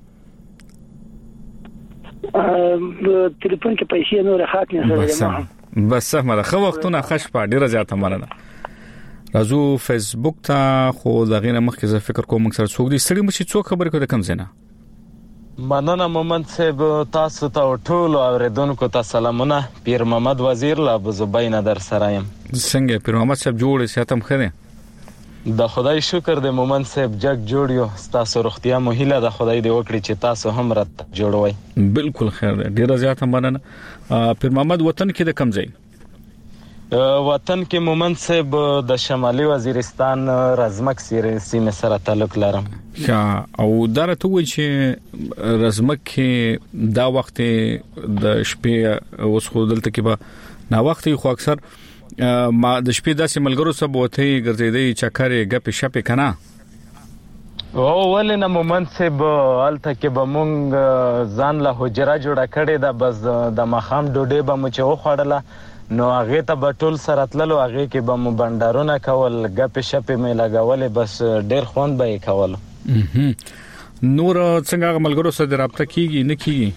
ټلیفون کې پیسې نور حق نه سره بس سمه خو وختونه خش په ډیره زیاته مننه. راځو فیسبوک ته خو دغه نه مخکې زه فکر کوم سره څوک دي سړي مشي څوک خبرې کوي د کم زنه. مننه مومن صاحب تاسو ته ټول اوریدونکو ته سلامونه. پیر محمد وزیر لا ابو زبین در سره يم. څنګه پیر محمد صاحب جوړ ساتم خره؟ د خدای شکر د مومن صاحب جګ جوړ یو. تاسو روغتیا مو هیله د خدای دی وکړي چې تاسو هم رات جوړوي. بالکل خیر دی. ډیره زیاته مننه. پیر محمد وطن کې د کم ځای؟ وطن کې مومن صاحب د شمالي وزیرستان رزمک سیمه سره تعلق لرم. او دا راته وایي چې رزمک کې دا وخت د شپې اوس خو دلته کې به نا وخت خو اکثر ما د شپې داسې ملګرو سره بوته ګرځېدې چکرې غپې شپې کنه. او ولنه مومن صاحب الته کې به مونږ ځان له حجره جوړه کړې ده. بس د مخام ډوډۍ به مو چې وخوړله نو هغه ته به ټول سره تللو. هغه کې به مو بندرونه کول غپې شپې مې لګولې. بس ډېر خوند به یې کول. نور څنګه ملګرو سره رابطه کیږي نه کیږي؟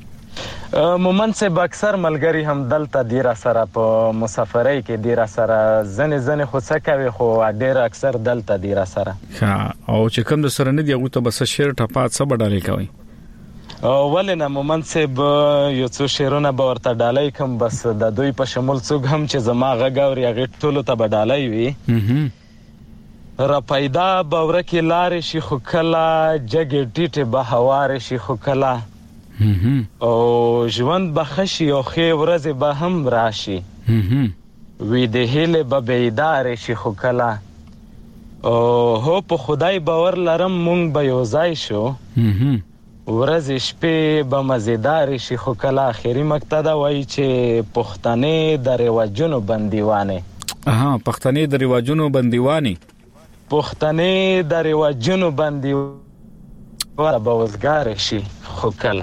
مومن صاحب اکثر ملګری هم دلته ډیر سره په مسافرۍ کې ډیر سره ځنې ځنې خو څه کوي خو ډیر اکثر دلته ډیر سره. او چې کوم د سره نه دی هغه ته بس شیر ټپات څه بدلې کوي؟ ولنه مومن صاحب یو څو شیرونه به ورته ډالۍ کوم. بس د دوی په شمول څوک هم چې زما غږ اوري هغه ټولو ته به ډالۍ وي. را پیدا باور کې لارې شي خو کله جګې ټیټې به هوارې شي خو کله او ژوند به خشي او خې ورځې به هم راشي. وی د هیله به بیدار شي خو کله او هو په خدای باور لرم مونږ به یو ځای شو. ورځې شپې به مزیدار شي خو کله. اخري مقطع وایي چې پښتنې د رواجونو بندیوانه. اها پښتنې د رواجونو بندیوانه. پښتنې د رواجونو بندیوانه به وزګار شي خو کله.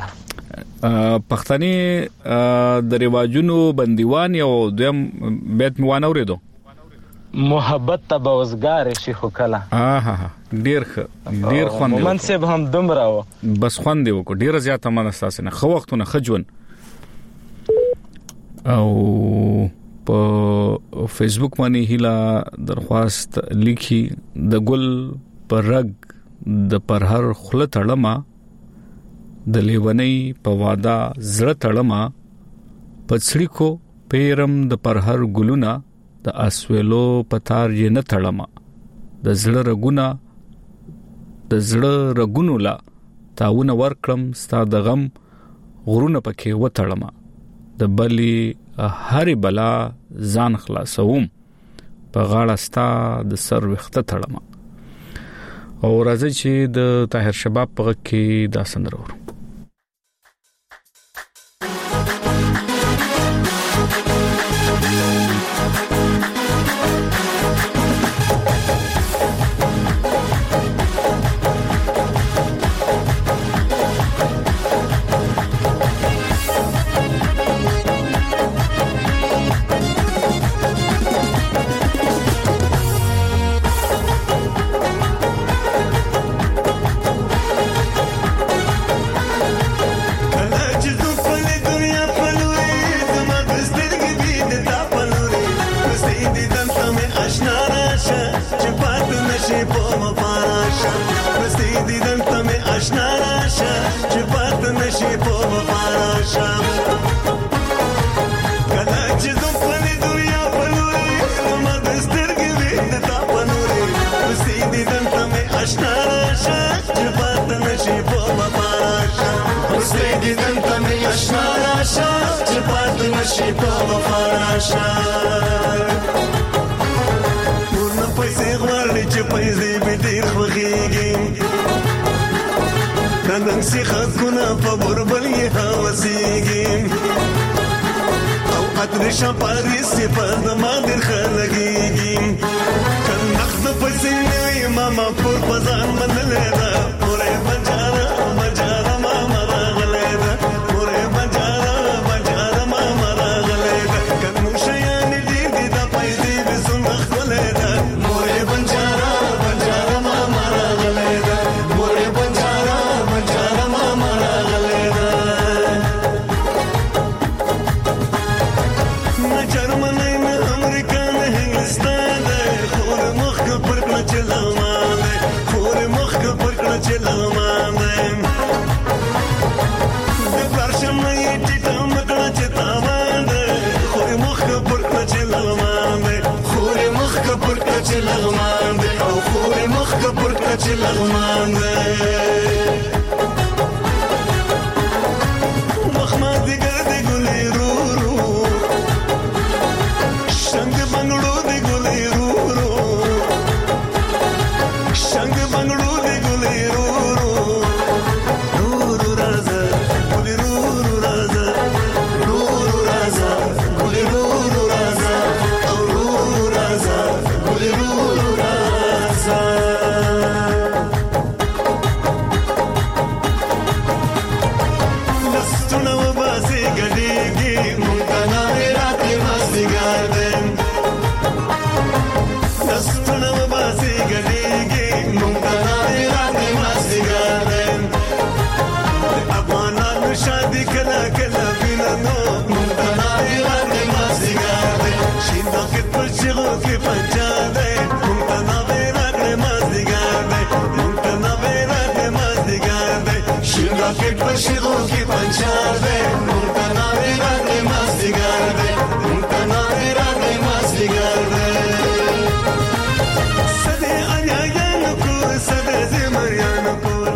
پښتنې د رواجونو بندیوان یو دویم بیت میوان اوریدو. محبت ته به وزګار شي خو کله. اها ډیر ډیر خوند مومن صاحب هم دومره و. بس خوند دی وکړه ډیر زیاته منستاسه نه خو وختونه خجون. او په فیسبوک باندې هیله درخواست لیکي د ګل پر رګ د پرهر خله تړما د لیونی په واده زړه تړما پڅړی کو پیرم د پرهر ګلونا د اسویلو پتار یې نه تړما د زړه رګونا د زړه رګونو لا تاونه ورکړم ستا د غم غرونه پکې وتړما د بلی هر بلا ځان خلاصوم په غاړه ستا د سر وخته تړما. او راځي چې د طاهر شباب په کې دا سندره ورو. نن سیخونه په بربل یې هوسیږي او اتر شپاري صفات ما در خلګيږي کله نخد پسې ماما پر بازار منلې دا پورې بجارا بجارا ماما راغلې دا پورې بجارا بجارا ماما راغلې دا کله شيان دې دې دا پیسې به سن خلې دا پورې بجارا بجارا ماما چې لغمان دی او خورې مخ که پټ کړه چې لغمان دی مخمازدیګر دی ګلې رو رو شنګ بنګړو دی ګلې رو رو شنګ بنګړو دی ګلې رو رو رو رو راځه ګلې رو رو راځه رو رو راځه ګلې رو رو راځه او رو رو راځه ګلې رو رو راځه لستونه وباسي ګډېږي مونږ ته ناوې راتلې مازدیګر دی لستونه وباسي ګډېږي مونږ ته ناوې راتلې مازدیګر دی افغانانو شادي کله کله وینه نو مونږ ته ناوې راتلې مازدیګر دی شین راکټ پر چغو کې پنجا دی مونږ ته ناوې راتلې مازدیګر دی مونږ ته ناوې راتلې مازدیګر دی شین راکټ پر چغو کې پنجا دی مونږ ته ناوې راتلې مازدیګر دی مونږ ته ناوې راتلې مازدیګر دی سده انیاګانو کور سده زمریانو کور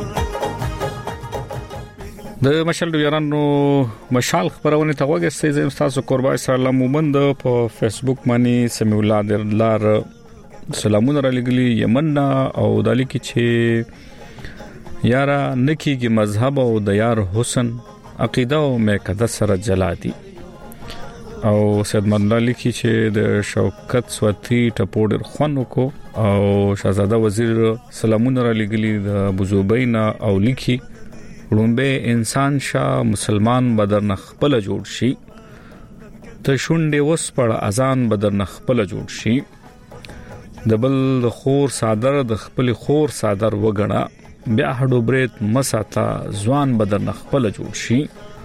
د مشال ډیرانو مشال خبرونه ته وګورئ زم تاسو قربای سلام مومند په فیسبوک باندې سمیع الله درلار سلامونه را لګلی یمن او دالی کې چې یارا نکیږي مذهب او د یار حسن عقیده او میکده سره جلاتی او سید منلا لیکي چې د شوکت سوتی ټپوډر خونو کو او شاهزاده وزیر سلامونه را لګلی د بوزوبینا او لیکي لومبه انسان شاه مسلمان بدر نخپل جوړ شي ته شونډه وس پړ اذان بدر نخپل جوړ شي دبل خور صادر د خپل خور صادر وګڼه بیا هډو بریت مساتا ځوان بدر نخپل جوړ شي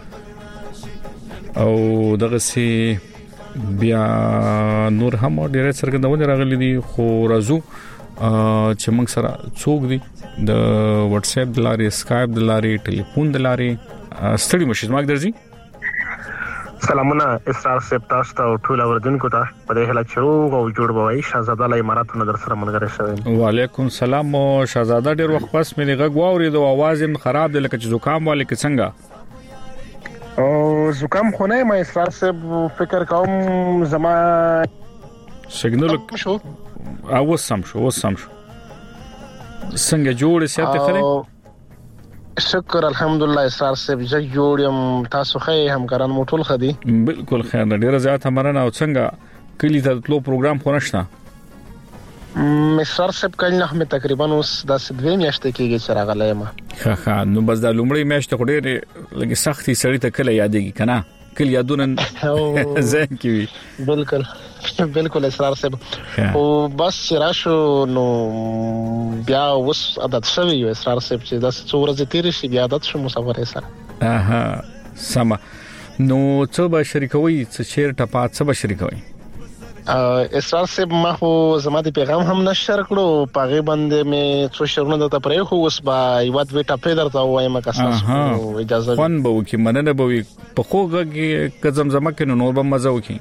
او دغه سي بیا نور هم ډیره څرګندونه راغلي دي خو راځو چې موږ سره څوک دي د واتس اپ د لارې اسکایپ د لارې ټلیفون د لارې ستړي مشه زما درځي سلامونه اسرار صاحب تاسو ته ټول اوردونکو ته په دې هله چې او جوړ بوي شاهزاده له اماراتونو در سره ملګری شوم وعلیکم سلام شاهزاده ډیر وخت پس مې غږ واورید او आवाज هم خراب دی لکه چې زکام والے کې څنګه او زکام خو نه مې اسرار صاحب فکر کوم زما سیګنال شو او سم شو او سم شو څنګه جوړ سیاته خره شکر الحمدلله اسرار صاحب چې جوړم تاسو خې همکاران مو ټول خدي بالکل خیر ډیره زیات مرنه او څنګه کلی ته تلو پروګرام خو نشته اسرار صاحب کله نه تقریبا اوس د سدوی میاشتې کېږي چې راغلی ما ها ها نو بس د لومړی میاشتې خو ډېر لګي سختي سړی ته کله یادېږي کنه کله یادونه زه کی بالکل بالکل اسرار صاحب او بس راشو نو بیا اوس عادت شوی یو اسرار صاحب چې د څو ورځې تیر شي بیا عادت شو مسافر سره اها سم نو څه به شریکوي څه شیر ټپا څه به شریکوي اسرار صاحب ما خو زما د پیغام هم نشر کړو پاغه باندې مې څو شرونه د تپرې خو اوس با یو د وټا پیدر تا وایم که تاسو اجازه فن به وکي مننه به وي په خوګه کې کزمزمه کې نور به مزه وکي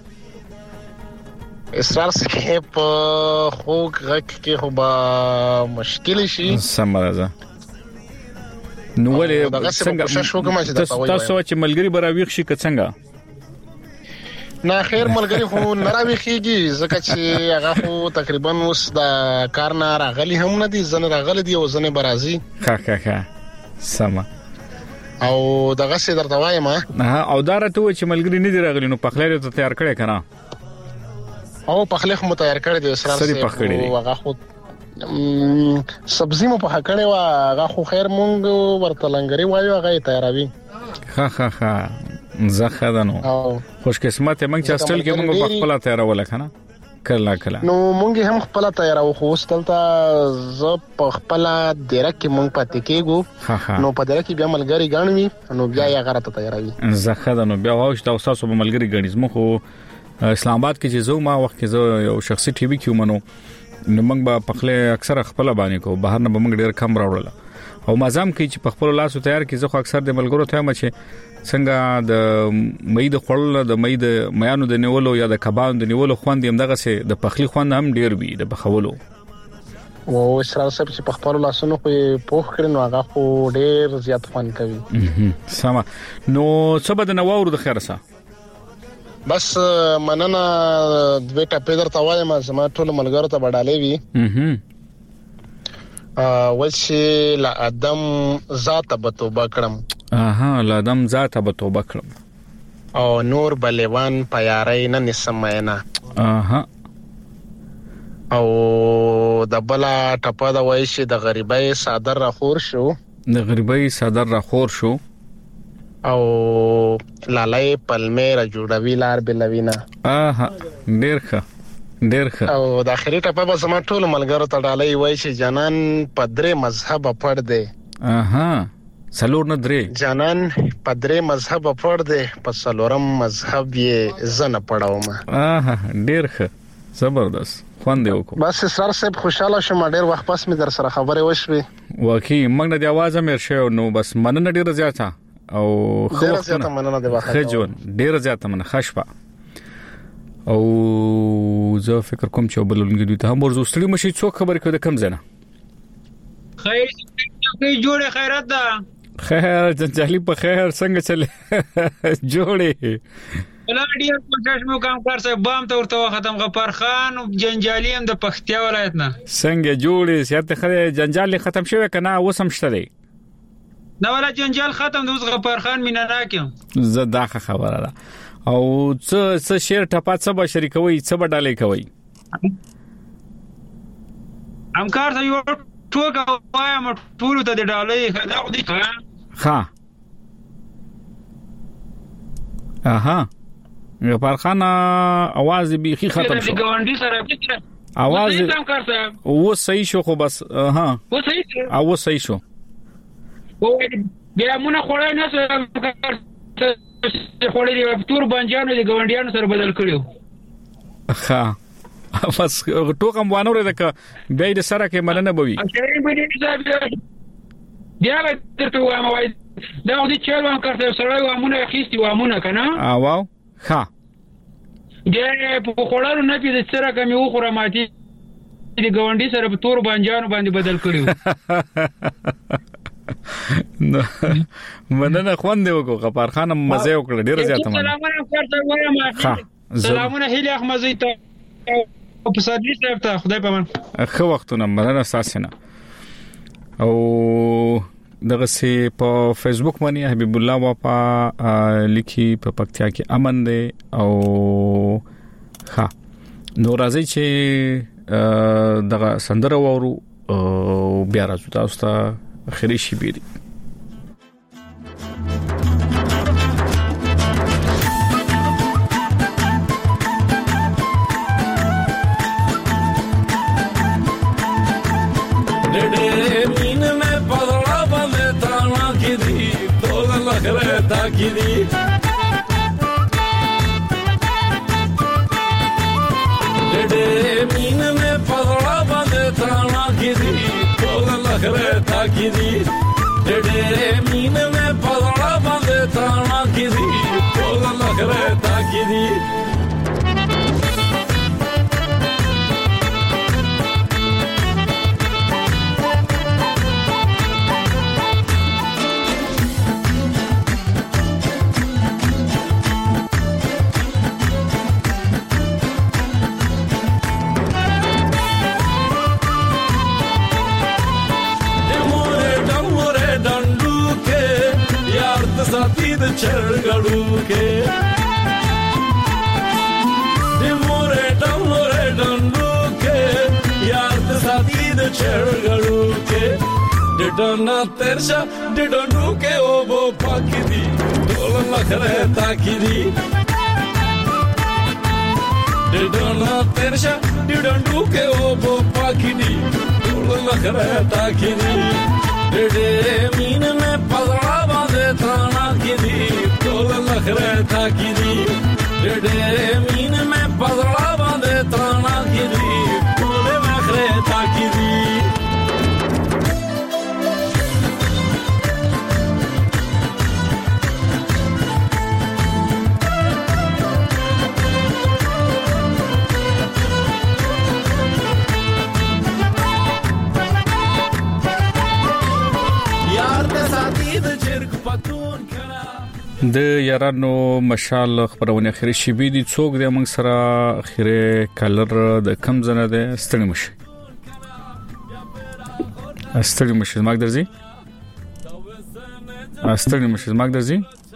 اسرار صاحب خوګ غک کې خو با مشکل شي سمرازه نو ولې څنګه تاسو چې ملګری براويخ شي که څنګه نه خیر ملګری خو نراوي خيږي ځکه چې هغه خو تقریبا اوس د کار نه راغلي هم نه دي زنه راغلي دي او زنه برازي ها ها ها سما او دغه څه درته وایم ها او دارته چې ملګری نه دی راغلی نو پخلې ته تیار کړی کنه او پخلې خو تیار کړی دی اسرار سره او هغه خو سبزی مو په کړی و هغه خو خیر مونږ ورته لنګري وایو هغه تیاروي ها ها ها زخه ده نو خوش قسمت موږ چې استل کې موږ په خپل تیارول کنه کله کله نو موږ هم خپل تیارو خو استلتا ز په خپل ډیره کې موږ پاتې کېګو نو په ډیره کې بیا ملګری غاڼوي نو بیا یې غره ته تیاروي زخه ده نو بیا واښ تاسو تاسو په ملګری غاڼې زمو خو اسلام آباد کې چې زو ما وخت کې زو یو شخصي ټي وي کې ومنو نو موږ په خپل اکثر خپل باندې کو بهر نه موږ ډیر کم راوړل او مازام کې چې په خپل لاسو تیار کې زه خو اکثر د ملګرو ته ما چې څنګه د مې د خړل د مې د میانو د نیولو یا د کبانو د نیولو خوند هم دغه سه د پخلی خوند هم ډیر وي د بخولو او اسرار صاحب چې په خپل لاسونو په پوخ کړي نو هغه خو ډیر زیات خوند کوي. سما نو څه بد نه وورو د خیر سره بس مننه دوی ټاپې درته وایم زما ټول ملګرو ته بډالې وي ا وڅ لا ادم ذات به توبه کړم. اها لا ادم ذات به توبه کړم او نور بلوان پیارای نه نسماینا. اها او د بلا ټپه د وایشي د غریبۍ صادر را خور شو د غریبۍ صادر را خور شو او لالای پلمې را جوړوي لار بلوینا. اها ډیر ښه ډیر ښه. او د اخري ټپه به زما ټول ملګرو ته ډالۍ وایشي جانان پدری مذهب پړ دی. اها سلور نه درې جانان پدری مذهب پړ دی په سلورم مذهب یې زنه پړاوم. اها ډیر ښه زبردست خوند یو کو. بس سر صاحب خوشاله شوم ډیر وخت پس می در سره خبرې وشوي. واقعي موږ د आवाज مې شو نو بس مننه ډیر زیاته او ډیر زیاته مننه د واخه خجون ډیر زیاته مننه خشبه او زه فکر کوم چې بلونګي دوی ته هم ورزوستلی مشي څو خبرې کوي د کم زنه خیر کې جوړه خیرت ده خیر جنجالي په خیر څنګه چلے جوړه ولادي کوشش مو کوم کار صاحب بام ته ورته ختم غفار خان او جنجالي هم د پختیا ولایت نه څنګه جوړې سیاته خره جنجال ختم شوی کنه وسم شته دی نو ولا جنجال ختم د غفار خان مینا راکم زه دا خبره ده او څه څه شیر ټپات څه به شریکوي څه به ډالې کوي همکار ته یو ټوګه وایم ټول ته د ډالې خدا خو دي ها اها غفار خان आवाज بيخي ختم شو ګاونډي سره आवाज و صحیح شو خو بس ها و صحیح شو او صحیح شو او بیا مونږ خوړای نه سره خوړې دی تور بنجانو دی ګاونډیانو سره بدل کړیو ها بس ټوکم وانه ورته ک بیا د سره کې مننه بوي بیا ترته وایم وای دا د چلوان کارته سره وامونه خيستي وامونه کنه ا واو ها دې په خوړلو نه پیږي چې سره کوم یو خوره ماتي د ګاونډي سره په تور بنجانو باندې بدل کړیو مننه خوند دی وکړه غفار خان مزه وکړه ډیر زیاته مننه سلامونه کارته وایم سلامونه هیله احمدزی ته او په سادري صاحب ته خدای پامان خو وختونه مننه ساسنه او دغه سي په فیسبوک باندې حبیب الله واپا لیکي په پکتیا کې امن دی او ها نو راځي چې دغه سندره وورو بیا راځو تاسو ته خیری شي بیري Takidi Dede min mein padra bande tana kidi Tola lakhre takidi Dede min mein padra bande tana kidi Tola lakhre takidi चढ़गड़ू के मोरे डमोरे डंडू के यार साथी द चढ़गड़ू के डिडना तेरशा डिडंडू के ओ वो पाकी दी डोल लखरे ताकी दी डिडना तेरशा डिडंडू के ओ वो पाकी दी डोल लखरे ताकी दी डिडे मीन में पगड़ा बांधे थाना की दी तोल लखरे था की दी डिडे मीन में पगड़ा बांधे थाना की दी तोल लखरे था की दी د یارانو مشال خبرونه اخري شی بي دي څوک د موږ سره اخره کلر د کم زنه ده ستړي مشي ستړي مشي ماګ درځي ستړي مشي ماګ درځي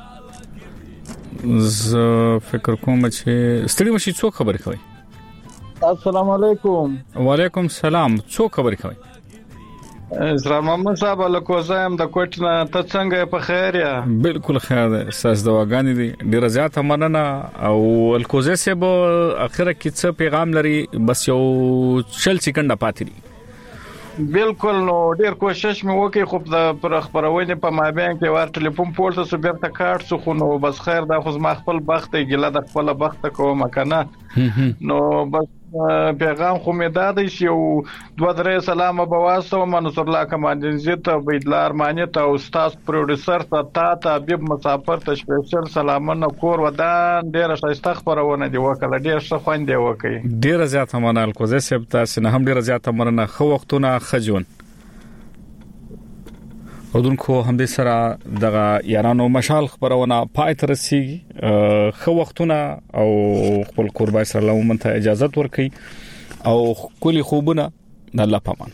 ز فکر کوم چې ستړي مشي څوک خبر کوي السلام علیکم وعلیکم السلام څوک خبر کوي اسلام محمد صاحب الکوزایم د کوټنا ته څنګه په خیر یا بالکل خیر ده ساس دواګانی دي ډیر زیات مننه او الکوزه صاحب اخره کې څه پیغام لري بس یو شل سکند پاتې دي بالکل نو ډیر کوشش مې وکړ خو د پر خبرونه په مابین کې ور ټلیفون پورته سو بیرته کارت سو خو نو بس خیر دا خو ما خپل بخت ګله د خپل بخت کوم کنه نو بس پیغام خو مې دادی چې دوه درې سلام به واسو منصور الله کمانځي ته بيدلار معنی ته استاد پروډوسر ته تا ته حبيب مسافر ته سپیشل سلامونه کور ودان ډیر ښه خبرونه دی وکړه ډیر ښه خوند دی وکړي ډیر زیات منال کوزه سپ تاسو نه هم ډیر زیات مننه خو وختونه خجون ودونکو هم دې سره دغه یارانو مشال خبرونه پای تر سي خو وختونه او خپل قربای سره لومن ته اجازه ورکړي او کلی خوبونه د الله پامان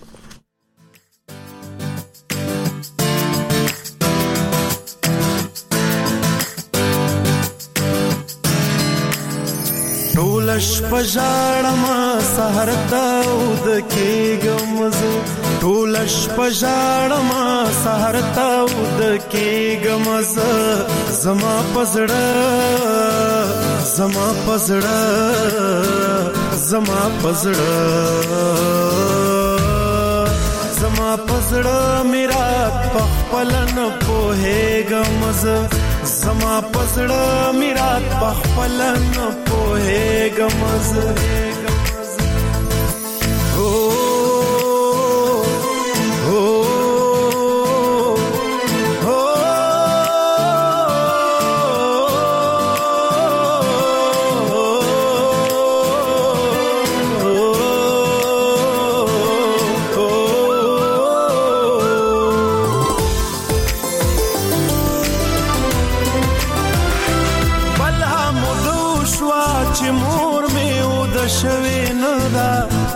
ټولش پجاړما سحر تاود کېګم زه ټولش پجاړما سحر تاود کېګم زه زما پزړه زما پزړه زما پزړه زما پزړه میرا پخپلن پوهېګم زه زما پزړه میرا پخپلن پوهېګم زه او او شوي ندا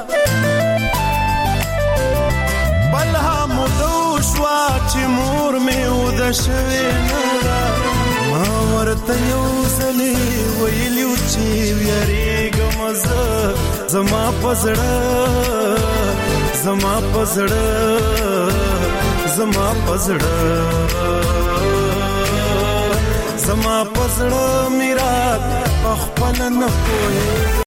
بلها مدوش وا چې مور مې ود شوي ندا ما ورته یو سلی ویلو چې یریګم زه زما پزړه زما پزړه زما پزړه زما پزړه میرا پخپل نه کوي